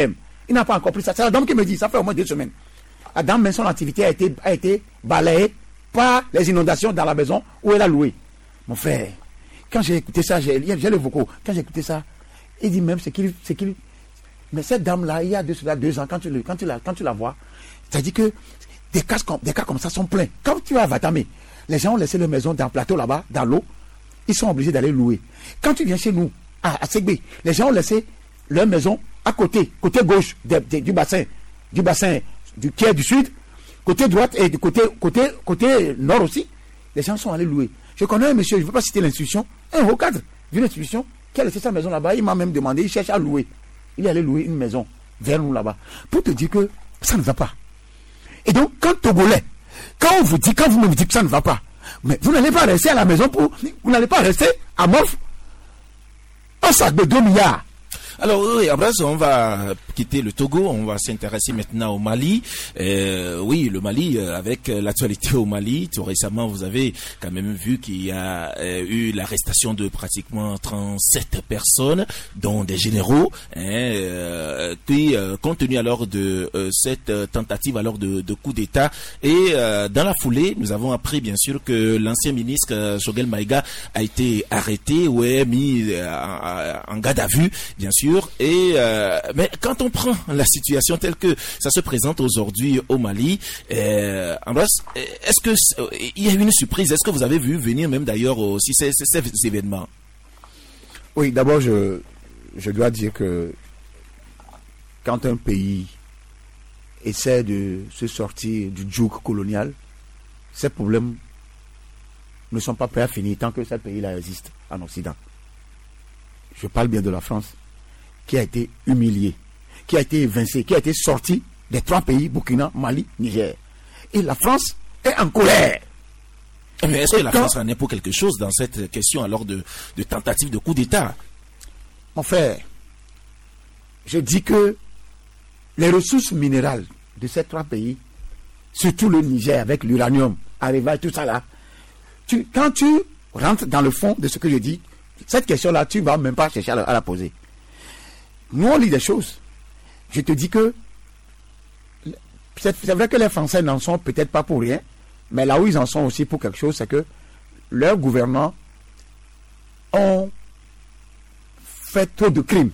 Il n'a pas encore pris ça. C'est la dame qui me dit, ça fait au moins deux semaines. La dame, mais son activité a été, a été balayée par les inondations dans la maison où elle a loué. Mon frère, quand j'ai écouté ça, j'ai, j'ai le vocaux. Quand j'ai écouté ça, il dit même, c'est qu'il, c'est qu'il, mais cette dame-là, il y a deux, deux ans, quand tu, le, quand tu la, quand tu la vois, c'est-à-dire que des cas, des cas comme ça sont pleins. Quand tu vas à Vatamé, les gens ont laissé leur maison dans le plateau là-bas, dans l'eau, ils sont obligés d'aller louer. Quand tu viens chez nous, à, à Ségbé, les gens ont laissé leur maison à côté, côté gauche de, de, du bassin, du bassin du quai du sud, côté droite et du côté, côté, côté nord aussi, les gens sont allés louer. Je connais un monsieur, je ne veux pas citer l'institution, un haut cadre d'une institution qui a laissé sa maison là-bas, il m'a même demandé, il cherche à louer. Il est allé louer une maison vers nous là-bas, pour te dire que ça ne va pas. Et donc, quand Togolais, quand on vous dit, quand vous me dites que ça ne va pas, mais vous n'allez pas rester à la maison pour, vous n'allez pas rester à Morph, un sac de deux milliards. Alors oui, Ambroise, on va quitter le Togo, on va s'intéresser maintenant au Mali. Euh, oui, le Mali, euh, avec l'actualité au Mali, tout récemment, vous avez quand même vu qu'il y a euh, eu l'arrestation de pratiquement trente-sept personnes, dont des généraux, hein, euh, qui, euh, compte tenu alors de euh, cette tentative alors de, de coup d'État, et euh, dans la foulée, nous avons appris bien sûr que l'ancien ministre euh, Choguel Maïga a été arrêté ou est mis euh, en garde à vue, bien sûr. Et euh, mais quand on prend la situation telle que ça se présente aujourd'hui au Mali, euh, Ambroise, est-ce que euh, il y a eu une surprise? Est-ce que vous avez vu venir même d'ailleurs aussi ces, ces, ces événements? Oui, d'abord je je dois dire que quand un pays essaie de se sortir du joug colonial, ces problèmes ne sont pas prêts à finir tant que ce pays-là existe en Occident. Je parle bien de la France, qui a été humilié, qui a été évincé, qui a été sorti des trois pays, Burkina, Mali, Niger. Et la France est en colère. Mais est-ce que la France en est pour quelque chose dans cette question alors de, de tentative de coup d'État? Mon frère, je dis que les ressources minérales de ces trois pays, surtout le Niger avec l'uranium, Areva et tout ça là, tu, quand tu rentres dans le fond de ce que je dis, cette question-là, tu ne vas même pas chercher à la, à la poser. Nous, on lit des choses. Je te dis que c'est, c'est vrai que les Français n'en sont peut-être pas pour rien, mais là où ils en sont aussi pour quelque chose, c'est que leurs gouvernants ont fait trop de crimes.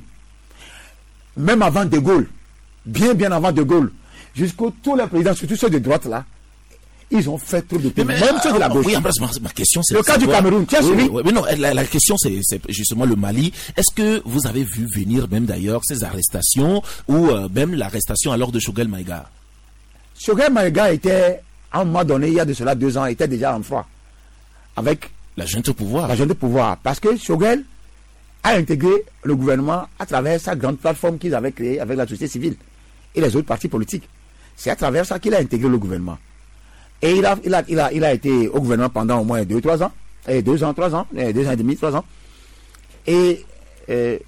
Même avant De Gaulle, bien bien avant De Gaulle, jusqu'au tous les présidents, surtout ceux de droite là, ils ont fait trop de crimes. Mais, même ceux de la gauche. Oui, ma, ma question c'est le cas du Cameroun. Tiens, oui, oui, oui, mais non, la, la question c'est, c'est justement le Mali. Est-ce que vous avez vu venir même d'ailleurs ces arrestations ou euh, même l'arrestation alors de Choguel Maïga? Choguel Maïga était, à un moment donné, il y a de cela deux ans, était déjà en froid avec la junte au pouvoir. La junte au pouvoir. Parce que Choguel a intégré le gouvernement à travers sa grande plateforme qu'ils avaient créée avec la société civile et les autres partis politiques. C'est à travers ça qu'il a intégré le gouvernement. Et il a, il a, il a, il a été au gouvernement pendant au moins deux, trois ans, et deux ans, trois ans, et deux ans et demi, trois ans. Et euh,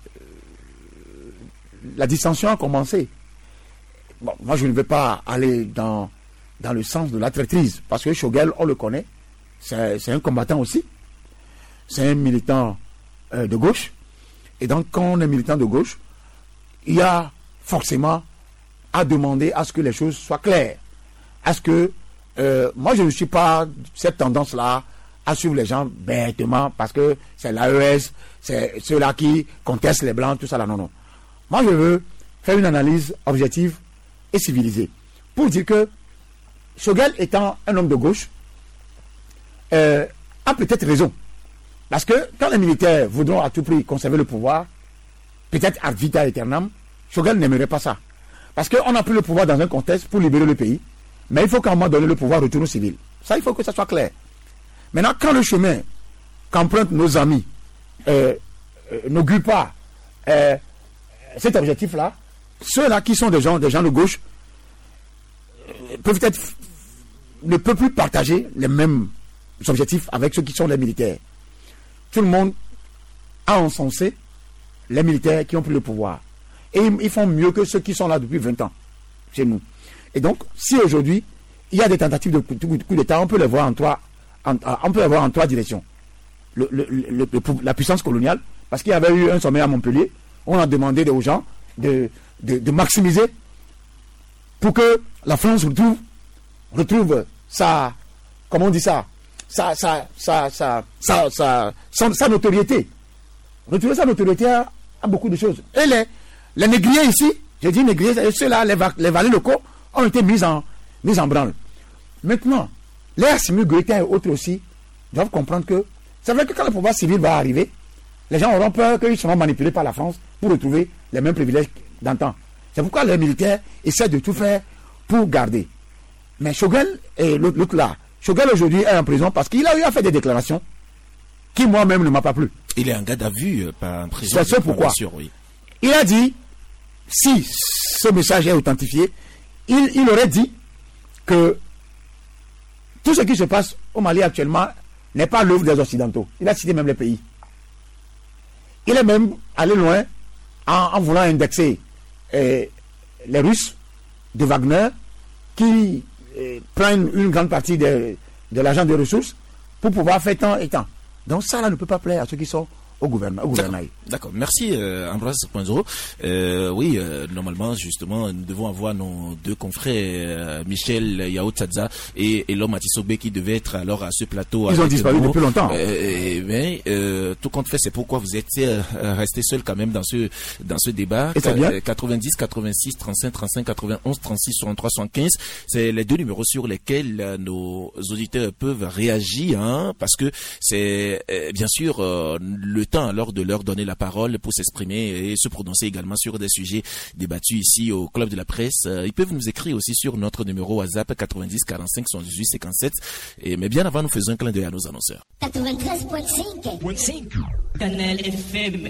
la dissension a commencé. Bon, moi, je ne vais pas aller dans, dans le sens de la traîtrise, parce que Choguel, on le connaît, c'est, c'est un combattant aussi. C'est un militant euh, de gauche. Et donc, quand on est militant de gauche, il y a forcément à demander à ce que les choses soient claires. À ce que Euh, moi, je ne suis pas cette tendance-là à suivre les gens bêtement parce que c'est l'A E S, c'est ceux-là qui contestent les Blancs, tout ça là. Non, non. Moi, je veux faire une analyse objective et civilisée pour dire que Choguel, étant un homme de gauche, euh, a peut-être raison. Parce que quand les militaires voudront à tout prix conserver le pouvoir, peut-être ad vitam aeternam, Choguel n'aimerait pas ça. Parce qu'on a pris le pouvoir dans un contexte pour libérer le pays. Mais il faut qu'à un moment donné, le pouvoir retourne au civil. Ça, il faut que ça soit clair. Maintenant, quand le chemin qu'empruntent nos amis euh, euh, n'augure pas euh, cet objectif-là, ceux-là qui sont des gens, des gens de gauche euh, peuvent être ne peuvent plus partager les mêmes objectifs avec ceux qui sont les militaires. Tout le monde a encensé les militaires qui ont pris le pouvoir. Et ils, ils font mieux que ceux qui sont là depuis vingt ans chez nous. Et donc, si aujourd'hui, il y a des tentatives de coup, de coup d'État, on peut les voir en trois, en, on peut les voir en trois directions. Le, le, le, le, la puissance coloniale, parce qu'il y avait eu un sommet à Montpellier, on a demandé aux gens de, de, de maximiser pour que la France retrouve, retrouve sa, comment on dit ça, sa, sa, sa, sa, sa, sa, sa, sa notoriété. Retrouver sa notoriété à, à beaucoup de choses. Et les, les négriers ici, je dis négriers, ceux-là, les, les valets locaux, ont été mis en, mis en branle. Maintenant, les Assimi Goïta et autres aussi doivent comprendre que c'est vrai que quand le pouvoir civil va arriver, les gens auront peur qu'ils seront manipulés par la France pour retrouver les mêmes privilèges d'antan. C'est pourquoi les militaires essaient de tout faire pour garder. Mais Choguel et l'autre là, Choguel aujourd'hui est en prison parce qu'il a eu à faire des déclarations qui moi-même ne m'a pas plu. Il est en garde à vue euh, par un président. C'est ce pourquoi. Sûr, oui. Il a dit, si ce message est authentifié, il, il aurait dit que tout ce qui se passe au Mali actuellement n'est pas l'œuvre des Occidentaux. Il a cité même les pays. Il est même allé loin en, en voulant indexer eh, les Russes de Wagner qui eh, prennent une grande partie de, de l'argent des ressources pour pouvoir faire tant et tant. Donc ça là ne peut pas plaire à ceux qui sont au gouvernement, au gouvernail. D'accord, merci euh, Ambroise Poinzoro. Euh, oui, euh, normalement, justement, nous devons avoir nos deux confrères, euh, Michel Yaoutsadza et Elom Matisobé, qui devaient être alors à ce plateau. Ils ont disparu nous. depuis longtemps. Euh, mais euh, tout compte fait, c'est pourquoi vous êtes euh, resté seul quand même dans ce dans ce débat. Et c'est bien. quatre-vingt-dix, quatre-vingt-six, trente-cinq, trente-cinq, quatre-vingt-onze, trente-six, soixante-trois, soixante-quinze. C'est les deux numéros sur lesquels euh, nos auditeurs peuvent réagir, hein, parce que c'est euh, bien sûr euh, le temps alors de leur donner la parole pour s'exprimer et se prononcer également sur des sujets débattus ici au Club de la Presse. Euh, ils peuvent nous écrire aussi sur notre numéro WhatsApp quatre-vingt-dix, quarante-cinq, soixante-dix-huit, cinquante-sept. Et, mais bien avant, nous faisons un clin d'œil à nos annonceurs. quatre-vingt-treize virgule cinq Canal F M.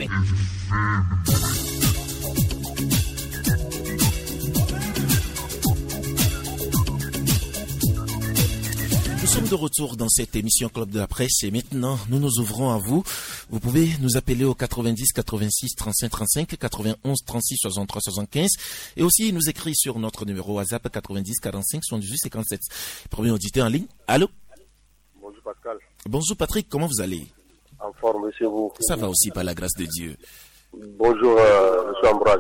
Nous sommes de retour dans cette émission Club de la Presse et maintenant nous nous ouvrons à vous. Vous pouvez nous appeler au quatre-vingt-dix, quatre-vingt-six, trente-cinq, trente-cinq, quatre-vingt-onze, trente-six, soixante-trois, soixante-quinze et aussi nous écrire sur notre numéro WhatsApp quatre-vingt-dix, quarante-cinq, soixante-dix-huit, cinquante-sept. Premier auditeur en ligne. Allô? Bonjour Pascal. Bonjour Patrick, comment vous allez? En forme, monsieur vous. Ça va aussi par la grâce de Dieu. Bonjour euh, monsieur Ambroise.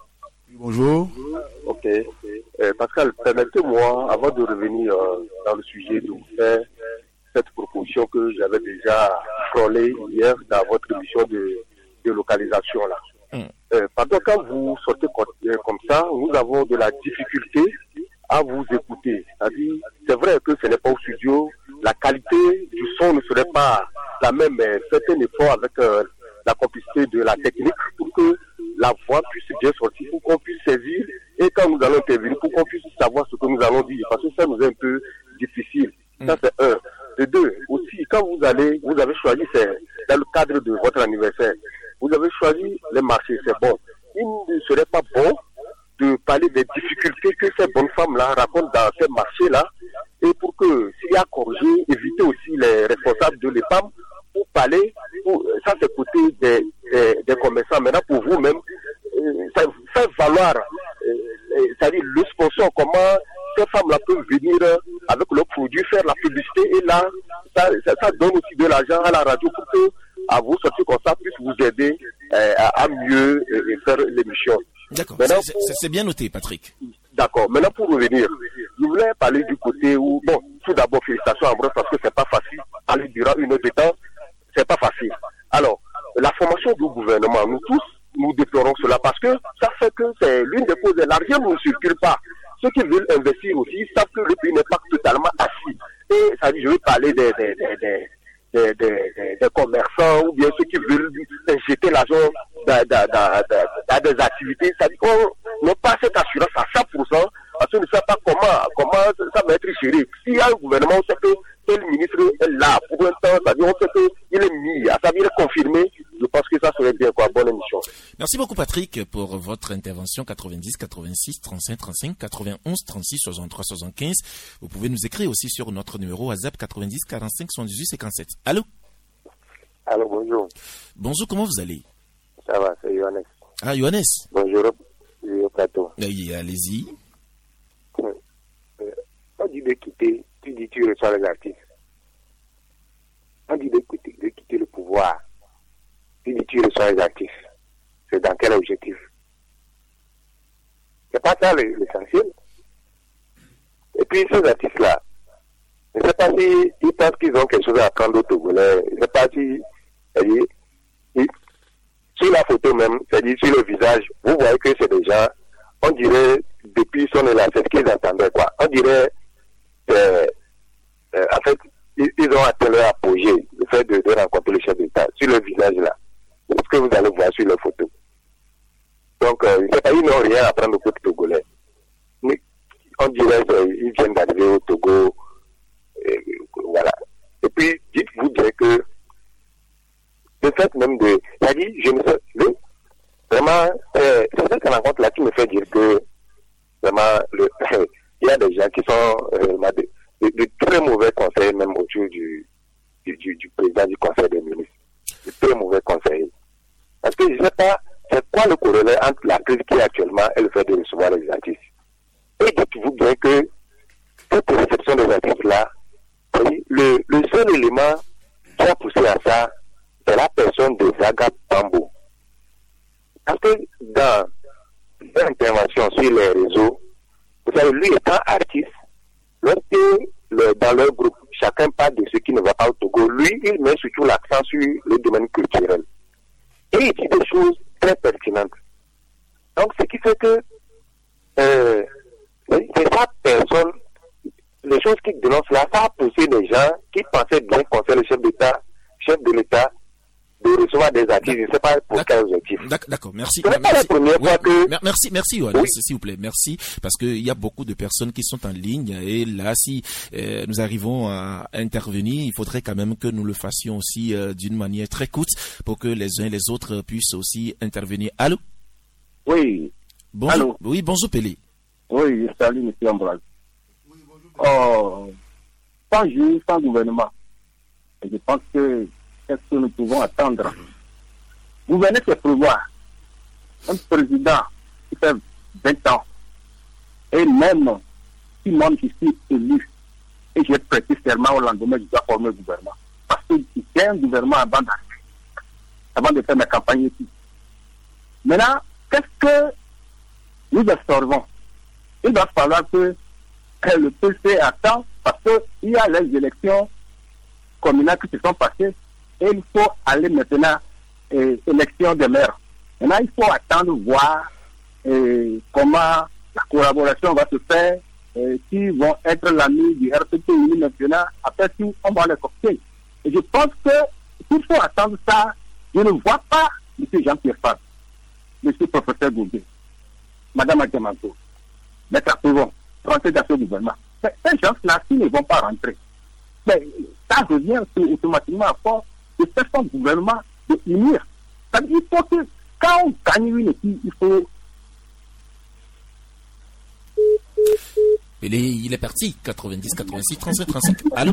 Bonjour. Ok. Euh, Pascal, permettez-moi, avant de revenir euh, dans le sujet, de vous faire cette proposition que j'avais déjà frôlée hier dans votre émission de, de localisation là. Mm. Euh, pardon, quand vous sortez comme, euh, comme ça, nous avons de la difficulté à vous écouter. C'est-à-dire, c'est vrai que ce n'est pas au studio, la qualité du son ne serait pas la même, mais faites un effort avec euh, la complicité de la technique pour que la voix puisse bien sortir, pour qu'on puisse saisir et quand nous allons intervenir, pour qu'on puisse savoir ce que nous allons dire, parce que ça nous est un peu difficile. Mm. Ça c'est un. De deux, aussi, quand vous allez, vous avez choisi, c'est dans le cadre de votre anniversaire, vous avez choisi les marchés, c'est bon. Il ne serait pas bon de parler des difficultés que ces bonnes femmes-là racontent dans ces marchés-là, et pour que, s'il y a corrigé, éviter aussi les responsables de l'E P A M pour parler, pour, ça c'est côté des, des, des commerçants. Maintenant, pour vous-même, euh, ça fait valoir, euh, c'est-à-dire le sponsor, comment ces femmes-là peuvent venir avec leurs produits, faire la publicité, et là, ça, ça, ça donne aussi de l'argent à la radio pour que, à vous sortir comme ça, puisse vous aider euh, à, à mieux euh, faire l'émission. D'accord, c'est bien noté, Patrick. D'accord, maintenant pour revenir, je voulais parler du côté où, bon, tout d'abord, félicitations à Ambroise, parce que c'est pas facile, aller durant une heure de temps, c'est pas facile. Alors, la formation du gouvernement, nous tous, nous déplorons cela, parce que ça fait que c'est l'une des causes, l'argent ne circule pas. Ceux qui veulent investir aussi savent que le pays n'est pas totalement assis. Et ça dit, je veux parler des, des, des, des Des, des, des, des commerçants ou bien ceux qui veulent jeter l'argent dans, dans, dans, dans des activités. Ça dit qu'on n'a pas cette assurance à cent pour cent parce qu'on ne sait pas comment, comment ça va être géré. S'il y a un gouvernement, on sait que tel ministre est là pour un temps, ça dit on sait qu'il est mis, ça veut dire confirmé. Je pense que ça serait bien, quoi. Bonne émission. Merci beaucoup, Patrick, pour votre intervention. quatre-vingt-dix, quatre-vingt-six, trente-cinq, trente-cinq, quatre-vingt-onze, trente-six, soixante-trois, soixante-quinze. Vous pouvez nous écrire aussi sur notre numéro WhatsApp quatre-vingt-dix, quarante-cinq, soixante-dix-huit, cinquante-sept. Allô? Allô, bonjour. Bonjour, comment vous allez? Ça va, c'est Johannes. Ah, Johannes. Bonjour, je suis au plateau. Oui, allez-y. Euh, on dit de quitter, tu dis tu reçois les artistes. On dit de quitter, de quitter le pouvoir. Tu dis tu reçois les actifs. C'est dans quel objectif? C'est pas ça l'essentiel. Et puis ces artistes-là, je ne sais pas si ils pensent qu'ils ont quelque chose à apprendre aux Togolais. Je ne sais pas si, c'est-à-dire, sur la photo même, c'est-à-dire sur le visage, vous voyez que c'est des gens, on dirait, depuis son élan, c'est ce qu'ils attendaient, quoi. On dirait, euh, euh, en fait, ils, ils ont atteint leur apogée, le fait de, de rencontrer le chef d'État, sur le visage là. C'est ce que vous allez voir sur la photo. Donc, euh, je ne sais pas, ils n'ont rien à apprendre au peuple togolais. Mais, on dirait qu'ils viennent d'arriver au Togo, et, voilà. Et puis, dites-vous bien que le fait même de, c'est-à-dire, je me sais, le, vraiment, euh, c'est cette rencontre-là qui me fait dire que, vraiment, le, il y a des gens qui sont euh, de, de, de très mauvais conseils, même autour du, du, du, du président du Conseil des ministres. De très mauvais conseils. Parce que je ne sais pas, c'est quoi le corollaire entre la crise qui est actuellement et le fait de recevoir les artistes. Et dites-vous bien que cette réception des artistes-là, le, le seul élément qui a poussé à ça, c'est la personne de Zaga Pambo. Parce que dans l'intervention sur les réseaux, vous savez, lui étant artiste, lorsque le, dans leur groupe, chacun parle de ce qui ne va pas au Togo, lui, il met surtout l'accent sur le domaine culturel. Et il dit des choses très pertinentes. Donc, ce qui fait que euh, c'est sa personne, les choses qu'il dénonce là, ça a poussé des gens qui pensaient bien conseiller le chef d'État, chef de l'État, de recevoir des artistes, je ne sais pas pour quel objectif. D'accord, merci. Ce n'est pas la première fois que... Merci, merci, Yohannes, oui. S'il vous plaît, merci, parce qu'il y a beaucoup de personnes qui sont en ligne, et là, si euh, nous arrivons à intervenir, il faudrait quand même que nous le fassions aussi euh, d'une manière très courte, pour que les uns et les autres puissent aussi intervenir. Allô? Oui. Bonjour. Allô? Oui, bonjour, Pelé. Oui, salut, monsieur Ambroise. Oui, bonjour. Oh, sans juge, sans gouvernement. Et je pense que qu'est-ce que nous pouvons attendre? Vous venez de prévoir un président qui fait vingt ans, et même si moi je suis élu, et j'ai prêté serment au lendemain, je dois former le gouvernement. Parce que c'est un gouvernement avant d'arriver, avant de faire ma campagne ici. Maintenant, qu'est-ce que nous observons? Il va falloir que le P C attend, parce qu'il y a les élections communales qui se sont passées, et il faut aller maintenant euh, élection des maires. Maintenant, il faut attendre voir euh, comment la collaboration va se faire, euh, qui vont être l'ami du R P P maintenant, après tout, on va les copier. Et je pense que s'il faut attendre ça, je ne vois pas M. Jean-Pierre Fabre, M. professeur Goubé, Mme Adjamanto, M. Pouvon, rentrer dans ce gouvernement. Mais ces gens-là, s'ils ne vont pas rentrer, mais ça revient automatiquement à force de faire son gouvernement de unir. Il faut que, quand on gagne une équipe, il faut... Il est, il est parti, quatre-vingt-dix, quatre-vingt-six, trente-sept, trente-cinq. Allô?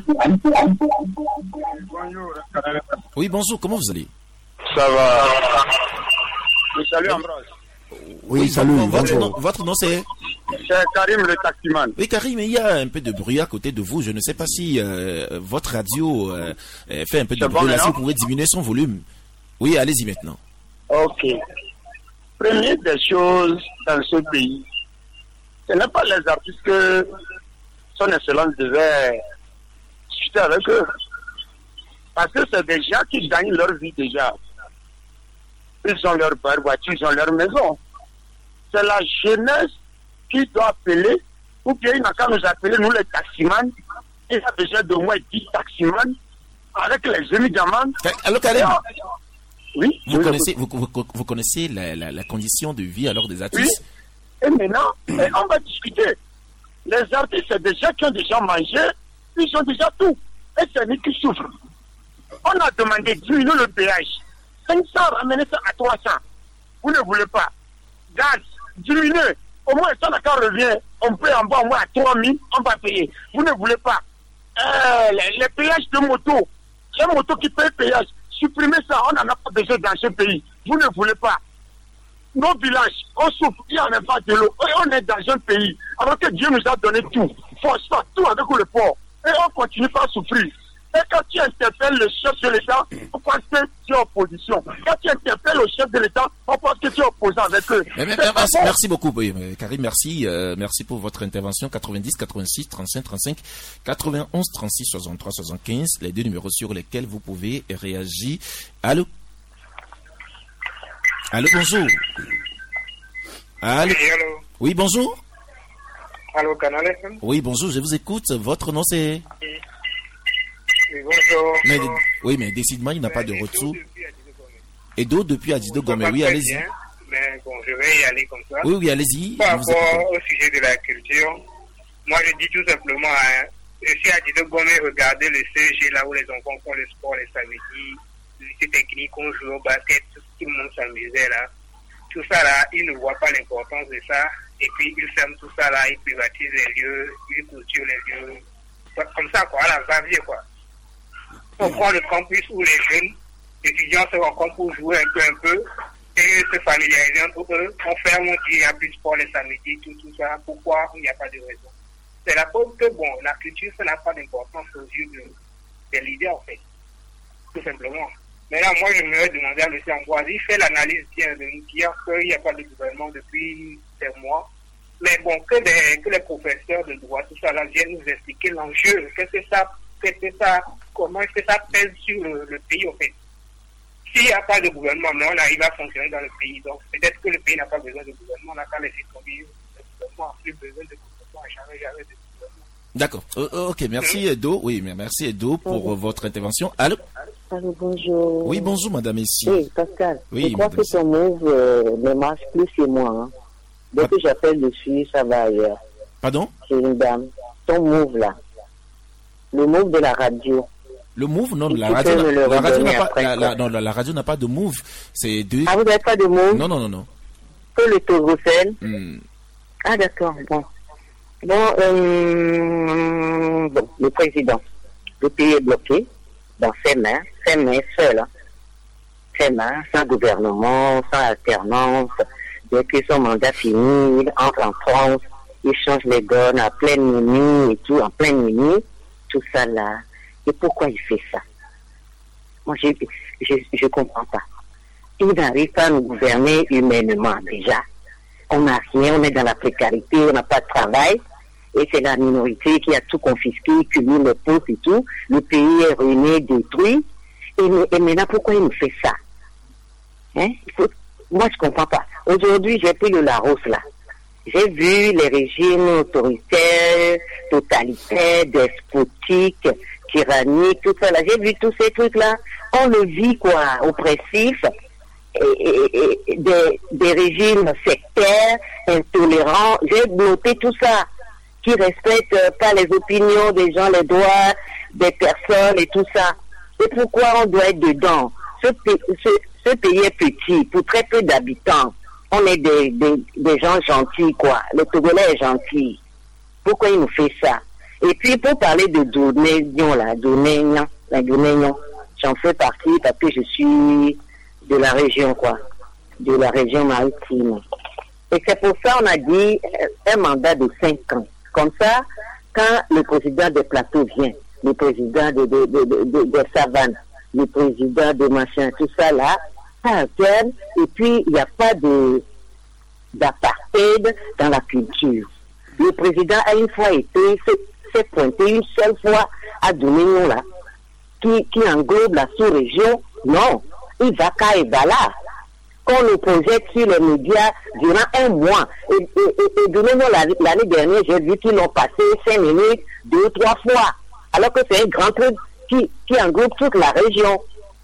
Oui, bonjour, comment vous allez? Ça va. Oui, salut Ambroise. Oui, oui salut, votre, bonjour. nom, votre nom c'est? C'est Karim le taximan. Oui, Karim, il y a un peu de bruit à côté de vous. Je ne sais pas si euh, votre radio euh, fait un peu de c'est bruit. Bon, là, non? si vous pouvez diminuer son volume. Oui, allez-y maintenant. Ok. Première des choses dans ce pays, ce n'est pas les artistes que son excellence devait discuter avec eux. Parce que c'est des gens qui gagnent leur vie déjà. Ils ont leur voiture, ils ont leur maison. C'est la jeunesse qui doit appeler, ou bien il n'a qu'à nous appeler, nous les taximans. Il a besoin de moins dix taximans avec les amis d'amende. Alors, Karim, oui, vous, connaissez, vous, vous, vous connaissez la, la, la condition de vie alors des artistes? Oui. Et maintenant, et on va discuter. Les artistes, c'est des gens qui ont déjà mangé, ils ont déjà tout. Et c'est nous qui souffrent. On a demandé de diminuer le péage. cinq cents, ramener ça à trois cents. Vous ne voulez pas. Gaz, diminuer. Au moins, ça, quand on revient, on paye en bas au moins à trois mille, on va payer. Vous ne voulez pas. Euh, les, les péages de moto, les motos qui payent péage, supprimez ça, on n'en a pas besoin dans ce pays. Vous ne voulez pas. Nos villages, on souffre, il n'y en a pas de l'eau. Et on est dans un pays, alors que Dieu nous a donné tout. Phosphate, tout avec le port. Et on continue pas à souffrir. Et quand tu interpelles le chef de l'État, on pense que tu es en opposition. Quand tu interpelles le chef de l'État, on pense que tu es opposant avec eux. Mais, mais, merci, merci beaucoup, oui, Karim, merci. Euh, merci pour votre intervention. quatre-vingt-dix, quatre-vingt-six, trente-cinq, trente-cinq, quatre-vingt-onze, trente-six, soixante-trois, soixante-quinze, les deux numéros sur lesquels vous pouvez réagir. Allô? Allô, bonjour. Allô? Oui, allô. Oui, bonjour. Allô, Canal F M. Oui, bonjour, je vous écoute. Votre nom, c'est... Oui, bonjour. Mais, oui, mais décidément, il n'a pas de retour. Edo depuis Adido Gomé. Oui, allez-y. Bien, mais bon, je vais y aller comme ça. Oui, oui, allez-y. Par rapport au sujet de la culture, moi, je dis tout simplement, hein, je suis à Adido Gomé, regardez le C G, là où les enfants font le sport les samedis, le lycée technique, on joue au basket, tout, tout le monde s'amusait là. Tout ça là, ils ne voient pas l'importance de ça. Et puis, ils ferment tout ça là, ils privatisent les lieux, ils clôturent les lieux. Comme ça, quoi, à la va-vie, quoi. On prend le campus où les jeunes étudiants se rencontrent pour jouer un peu, un peu, et se familiariser entre eux. On ferme, on dit il n'y a plus de sport les samedis, tout, tout ça. Pourquoi? Il n'y a pas de raison. C'est la preuve que, bon, la culture, ça n'a pas d'importance aux yeux de, des leaders, en fait. Tout simplement. Mais là, moi, je me vais demander à M. Ambroise, il fait l'analyse bien de nous dire qu'il n'y a pas de gouvernement depuis des mois. Mais bon, que, des, que les professeurs de droit, tout ça, là, viennent nous expliquer l'enjeu. Qu'est-ce que ça, qu'est-ce que ça, comment est-ce que ça pèse sur le, le pays, en fait. S'il n'y a pas de gouvernement, mais on arrive à fonctionner dans le pays. Donc, peut-être que le pays n'a pas besoin de gouvernement. On n'a qu'à laisser tomber. Le gouvernement n'a plus besoin de gouvernement. Jamais, jamais de gouvernement. D'accord. Euh, ok, merci Edo. Oui, mais merci Edo pour euh, votre intervention. Allô? Allô, bonjour. Oui, bonjour, madame ici. Oui, Pascal. Oui, je crois que ton move euh, ne marche plus chez moi. Hein. Dès que j'appelle dessus, ça va ailleurs. Pardon? C'est une dame. Ton move là. Le move de la radio. Le move, non, la radio, la, la radio n'a pas, la, la, non, la, la radio n'a pas de move. C'est deux. Ah, vous n'avez pas de move? Non, non, non, non. Que le Togocel? Hmm. Ah, d'accord, bon. Bon, euh, bon, le président. Le pays est bloqué dans ses mains, ses mains seules. Hein. Ses mains, sans gouvernement, sans alternance. Dès que son mandat finit, il entre en France, il change les donnes à pleine minuit et tout, en pleine minuit. Tout ça là. Et pourquoi il fait ça? Moi, je je, je comprends pas. Il n'arrive pas à nous gouverner humainement, déjà. On n'a rien, on est dans la précarité, on n'a pas de travail. Et c'est la minorité qui a tout confisqué, cumule les pauvres et tout. Le pays est ruiné, détruit. Et, et maintenant, pourquoi il nous fait ça? Hein? Il faut, moi, je comprends pas. Aujourd'hui, j'ai pris le Larousse, là. J'ai vu les régimes autoritaires, totalitaires, despotiques, tyranniques, tout ça là. J'ai vu tous ces trucs-là. On le vit, quoi, oppressif, et, et, et des, des régimes sectaires, intolérants. J'ai noté tout ça, qui respectent pas les opinions des gens, les droits des personnes et tout ça. Et pourquoi on doit être dedans? Ce, ce, ce pays est petit, pour très peu d'habitants. On est des, des, des gens gentils, quoi. Le Togolais est gentil. Pourquoi il nous fait ça? Et puis, pour parler de Donénion, là, Donénion, la Donénion, j'en fais partie parce que je suis de la région, quoi. De la région maritime. Et c'est pour ça qu'on a dit un mandat de cinq ans. Comme ça, quand le président des plateaux vient, le président de, de, de, de, de, de Savane, le président de machin, tout ça là, ça alterne, et puis il n'y a pas de d'apartheid dans la culture. Le président a une fois été, s'est pointé une seule fois à Doménion là, qui, qui englobe la sous-région. Non, il va qu'à Ebala. Qu'on le projette sur les médias durant un mois. Et, et, et, et Doménion, l'année dernière, j'ai vu qu'ils l'ont passé cinq minutes, deux, trois fois. Alors que c'est un grand truc qui, qui englobe toute la région.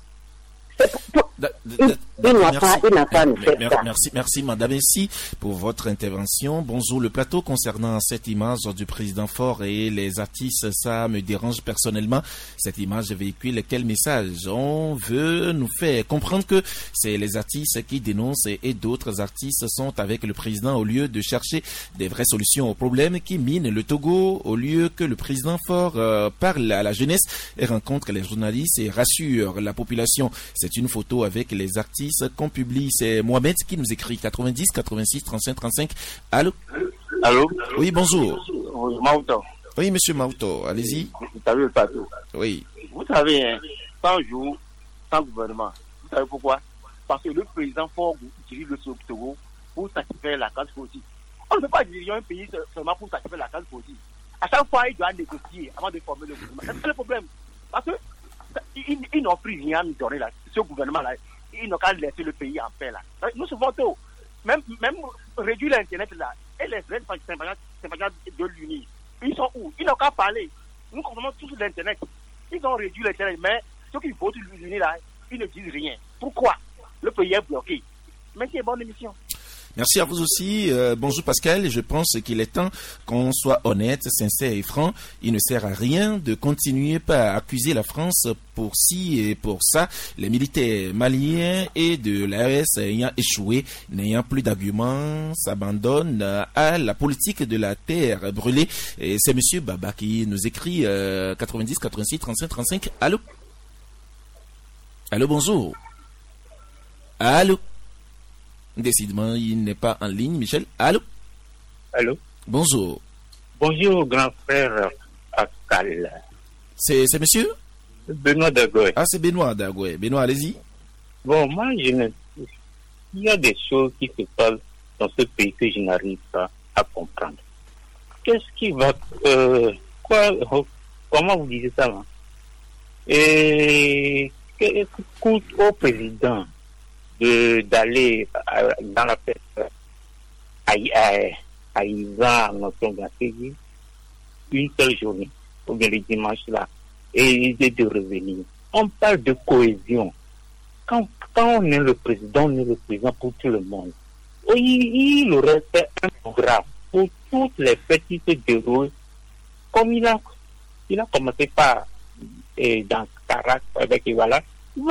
Il, il n'a pas, il n'a pas nous fait ça. Merci, merci, madame Essi, pour votre intervention. Bonjour, le plateau concernant cette image du président Faure et les artistes, ça me dérange personnellement. Cette image véhicule quel message? On veut nous faire comprendre que c'est les artistes qui dénoncent et d'autres artistes sont avec le président au lieu de chercher des vraies solutions aux problèmes qui minent le Togo, au lieu que le président Faure euh, parle à la jeunesse et rencontre les journalistes et rassure la population. C'est une photo avec les artistes qu'on publie. C'est Mohamed qui nous écrit quatre-vingt-dix, quatre-vingt-six, trente-cinq, trente-cinq. Allô? Allô? Oui, bonjour. Mauto. Oui, monsieur Mauto, allez-y. T'as vu le plateau? Oui. Vous savez, hein, cent jours sans gouvernement. Vous savez pourquoi? Parce que le président Faure utilise le Togo pour satisfaire la case politique. On ne peut pas diriger un pays seulement pour satisfaire la case politique. À chaque fois, il doit négocier avant de former le gouvernement. C'est le problème. Parce que ils, ils n'ont plus rien à nous donner là. Ce gouvernement-là, ils n'ont qu'à laisser le pays en paix là. Nous sommes tôt. Même, même réduire l'Internet là, et les vrais sympathisants de l'Uni, ils sont où? Ils n'ont qu'à parler. Nous consommons tous l'Internet. Ils ont réduit l'Internet, mais ceux qui votent l'Uni là, ils ne disent rien. Pourquoi? Le pays est bloqué. Merci et bonne émission. Merci à vous aussi. Euh, bonjour Pascal. Je pense qu'il est temps qu'on soit honnête, sincère et franc. Il ne sert à rien de continuer par accuser la France pour ci et pour ça. Les militaires maliens et de l'A E S ayant échoué, n'ayant plus d'arguments, s'abandonnent à la politique de la terre brûlée. Et c'est Monsieur Baba qui nous écrit euh, quatre-vingt-dix, quatre-vingt-six, trente-cinq, trente-cinq. Allô? Allô, bonjour. Allô? Décidément, il n'est pas en ligne. Michel, allô? Allô? Bonjour. Bonjour, grand frère Pascal. C'est, c'est monsieur? Benoît Dagoué. Ah, c'est Benoît Dagoué. Benoît, allez-y. Bon, moi, je ne... il y a des choses qui se passent dans ce pays que je n'arrive pas à comprendre. Qu'est-ce qui va... Euh, quoi, comment vous disiez ça, là? Et... Qu'est-ce qui coûte au président de d'aller dans la fête à, à, à Ivan, une seule journée, ou bien le dimanche là, et de revenir. On parle de cohésion. Quand, quand on est le président, on est le président pour tout le monde. Il, il aurait fait un programme pour toutes les fêtes qui se déroulent, comme il a, il a commencé par et dans Karak avec Ivala,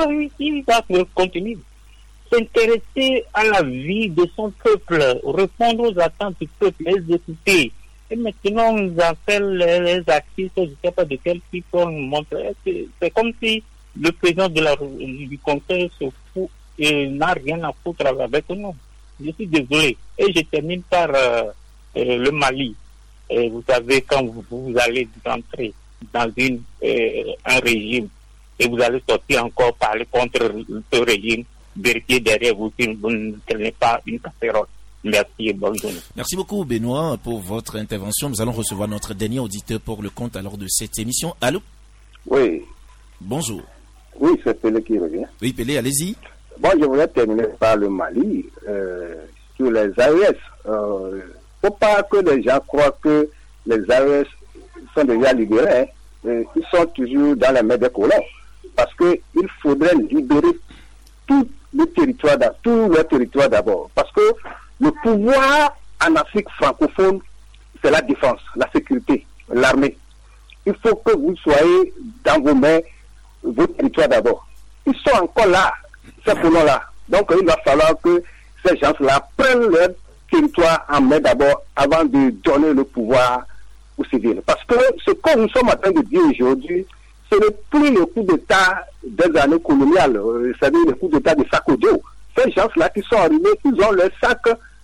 il va continuer. S'intéresser à la vie de son peuple, répondre aux attentes du peuple, les écouter. Et maintenant, on nous appelle les, les artistes, je ne sais pas de quel type on nous montre. C'est, c'est comme si le président de la, du conseil se fout et n'a rien à foutre avec nous. Je suis désolé. Et je termine par euh, euh, le Mali. Et vous savez, quand vous, vous allez entrer dans une, euh, un régime et vous allez sortir encore parler contre ce régime, vérifier derrière vous si vous ne tenez pas une casserole. Merci et bonne journée. Merci beaucoup Benoît pour votre intervention. Nous allons recevoir notre dernier auditeur pour le compte alors de cette émission. Allô? Oui. Bonjour. Oui, c'est Pelé qui revient. Oui, Pelé, allez-y. Bon, je voulais terminer par le Mali. Euh, sur les A E S, il euh, ne faut pas que les gens croient que les A E S sont déjà libérés. Hein. Ils sont toujours dans la main des colons. Parce qu'il faudrait libérer tout le territoire, tout le territoire d'abord. Parce que le pouvoir en Afrique francophone, c'est la défense, la sécurité, l'armée. Il faut que vous soyez dans vos mains, vos territoires d'abord. Ils sont encore là, ces colons-là. Donc il va falloir que ces gens-là prennent leur territoire en main d'abord avant de donner le pouvoir aux civils. Parce que ce que nous sommes en train de dire aujourd'hui, ce n'est plus le coup d'État des années coloniales, euh, c'est-à-dire le coup d'État de Sakodio. Ces gens-là qui sont arrivés, ils ont leur sac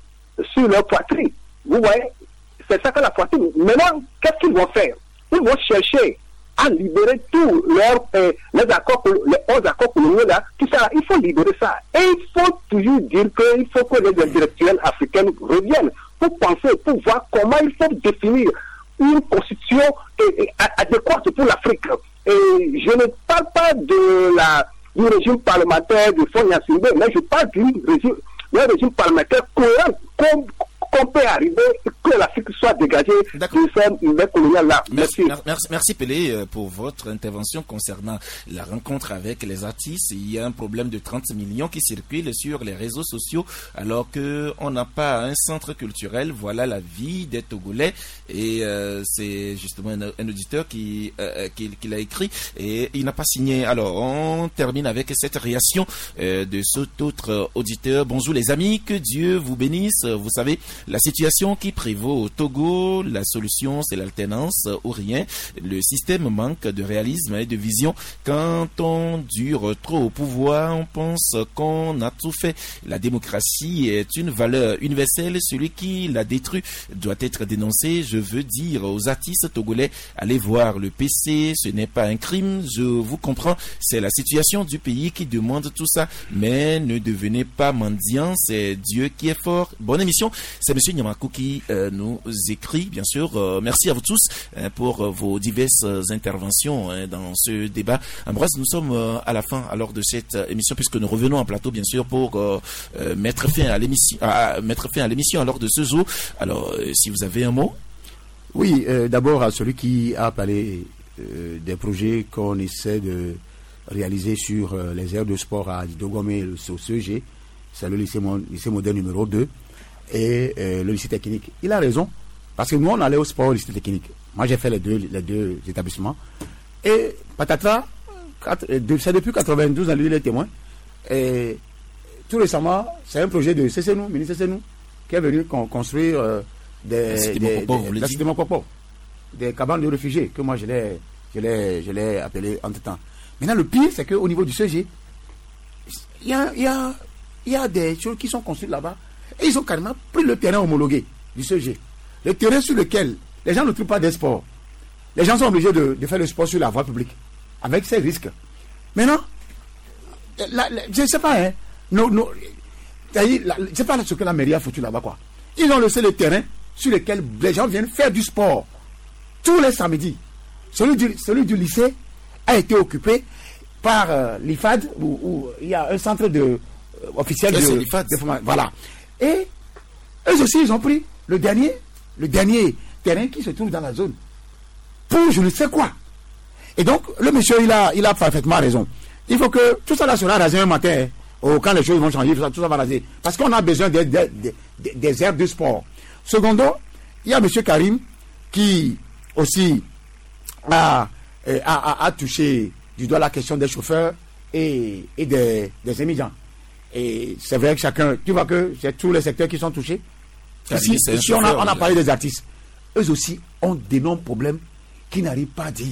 sur leur poitrine. Vous voyez, c'est ça que la poitrine. Maintenant, qu'est-ce qu'ils vont faire? Ils vont chercher à libérer tous leurs euh, les accords, les onze accords coloniaux là, tout ça. Il faut libérer ça. Et il faut toujours dire qu'il faut que les intellectuels africains reviennent pour penser, pour voir comment il faut définir une constitution euh, adéquate pour l'Afrique. Et je ne parle pas de la, du régime parlementaire du Fonds Yacine, mais je parle du régime, d'un régime parlementaire cohérent, qu'on, qu'on peut arriver, que l'Afrique soit dégagée de ces coloniales-là. Merci. Merci, merci Pelé pour votre intervention concernant la rencontre avec les artistes. Il y a un problème de trente millions qui circule sur les réseaux sociaux alors qu'on n'a pas un centre culturel. Voilà la vie des Togolais et euh, c'est justement un, un auditeur qui, euh, qui, qui l'a écrit et il n'a pas signé. Alors on termine avec cette réaction euh, de cet autre auditeur. Bonjour les amis, que Dieu vous bénisse. Vous savez, La situation qui prévaut au Togo, la solution c'est l'alternance ou rien. Le système manque de réalisme et de vision. Quand on dure trop au pouvoir, on pense qu'on a tout fait. La démocratie est une valeur universelle. Celui qui la détruit doit être dénoncé. Je veux dire aux artistes togolais, allez voir le P C, ce n'est pas un crime. Je vous comprends, c'est la situation du pays qui demande tout ça. Mais ne devenez pas mendiant, c'est Dieu qui est fort. Bonne émission. C'est Monsieur Nyamakou qui euh, nous écrit, bien sûr. Euh, merci à vous tous euh, pour euh, vos diverses euh, interventions euh, dans ce débat. Ambroise, nous sommes euh, à la fin alors de cette euh, émission, puisque nous revenons en plateau, bien sûr, pour euh, euh, mettre fin à l'émission, à, mettre fin à l'émission alors de ce jour. Alors, euh, si vous avez un mot. Oui, euh, d'abord à celui qui a parlé euh, des projets qu'on essaie de réaliser sur euh, les aires de sport à Didogomé, le C E G, c'est le lycée, lycée moderne numéro deux et euh, le lycée technique. Il a raison, parce que nous on allait au sport au lycée technique. Moi j'ai fait les deux, les deux établissements. Et patatras, c'est depuis quatre-vingt-douze, dans lui il est témoin. Et tout récemment, c'est un projet de C C N U, ministre C C N U, qui est venu con, construire euh, des, des, des, des cabanes de réfugiés, que moi je l'ai, je l'ai, je l'ai appelé entre temps. Maintenant, le pire, c'est qu'au niveau du C G, il y a, y, a, y a des choses qui sont construites là-bas, et ils ont carrément pris le terrain homologué du C G. Le terrain sur lequel les gens ne trouvent pas des sports. Les gens sont obligés de, de faire le sport sur la voie publique, avec ses risques. Maintenant, la, la, je ne sais pas, hein, no, no, la, je ne sais pas ce que la mairie a foutu là-bas, quoi. Ils ont laissé le terrain sur lequel les gens viennent faire du sport tous les samedis. Celui du, celui du lycée a été occupé par euh, l'I F A D, où, où il y a un centre de, euh, officiel de, de, de voilà. Et eux aussi, ils ont pris le dernier, le dernier terrain qui se trouve dans la zone pour je ne sais quoi. Et donc, le monsieur, il a, il a parfaitement raison. Il faut que tout ça là sera rasé un matin, hein, oh, quand les choses vont changer, tout ça, tout ça va raser. Parce qu'on a besoin des, des, des, des aires de sport. Secondo, il y a monsieur Karim qui aussi a, a, a, a touché du doigt la question des chauffeurs et, et des, des immigrants. Et c'est vrai que chacun, tu vois que c'est tous les secteurs qui sont touchés. Ici, ici on, a, on a parlé des artistes. Eux aussi ont d'énormes problèmes qui n'arrivent pas à dire.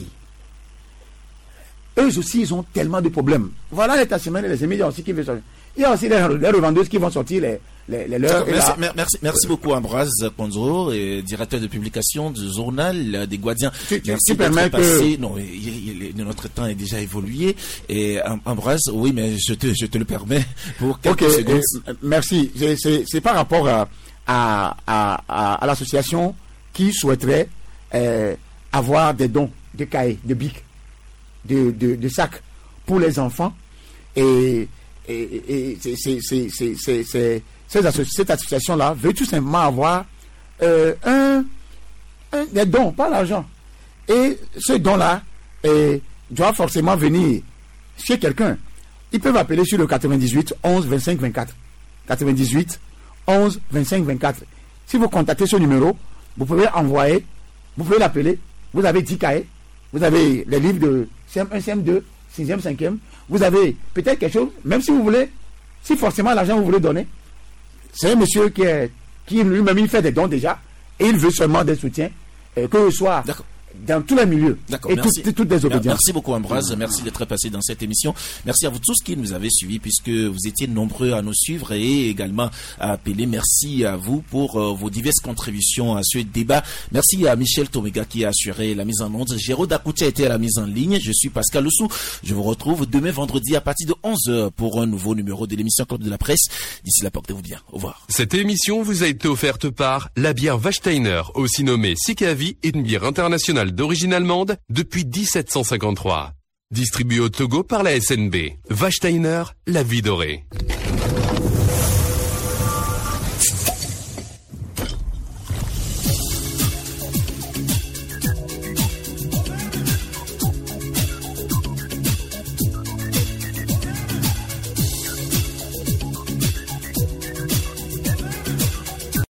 Eux aussi, ils ont tellement de problèmes. Voilà les taximens et les immigrants aussi qui veulent sortir. Il y a aussi les, les revendeuses qui vont sortir les, les, les leurs. Merci, la... merci, merci beaucoup Ambroise Konzo, directeur de publication du journal des Guadiens. Tu, tu, merci tu permets que... Non, il, il, notre temps est déjà évolué. Et Ambroise, oui, mais je te, je te le permets pour quelques okay, secondes. Euh, merci. C'est par rapport à, à, à, à l'association qui souhaiterait euh, avoir des dons de cahiers, de bics, de, de, de sacs pour les enfants. Et, et, et c'est, c'est, c'est, c'est, c'est, c'est, cette, associ cette association-là veut tout simplement avoir euh, un, un, des dons, pas l'argent. Et ce don-là euh, doit forcément venir chez quelqu'un. Ils peuvent appeler sur le quatre-vingt-dix-huit onze vingt-cinq vingt-quatre. quatre-vingt-dix-huit onze vingt-cinq vingt-quatre. Si vous contactez ce numéro, vous pouvez envoyer, vous pouvez l'appeler. Vous avez dix cahiers, vous avez les livres de C M un, C M deux, sixième, cinquième. Vous avez peut-être quelque chose, même si vous voulez, si forcément l'argent vous voulez donner. C'est un monsieur qui est, qui lui-même il fait des dons déjà, et il veut seulement des soutiens, euh, que ce soit dans tous les milieux. D'accord, et merci. Toutes, toutes les obédiences. Merci beaucoup Ambroise, merci d'être passé dans cette émission. Merci à vous tous qui nous avez suivis, puisque vous étiez nombreux à nous suivre et également à appeler. Merci à vous pour euh, vos diverses contributions à ce débat. Merci à Michel Tomega qui a assuré la mise en onde. Géraud Dakoutia était à la mise en ligne. Je suis Pascal Lessou. Je vous retrouve demain vendredi à partir de onze heures pour un nouveau numéro de l'émission Club de la Presse. D'ici là, portez-vous bien. Au revoir. Cette émission vous a été offerte par la bière Wachsteiner, aussi nommée Sikavi, une bière internationale d'origine allemande depuis mille sept cent cinquante-trois. Distribuée au Togo par la S N B. Wachsteiner, la vie dorée.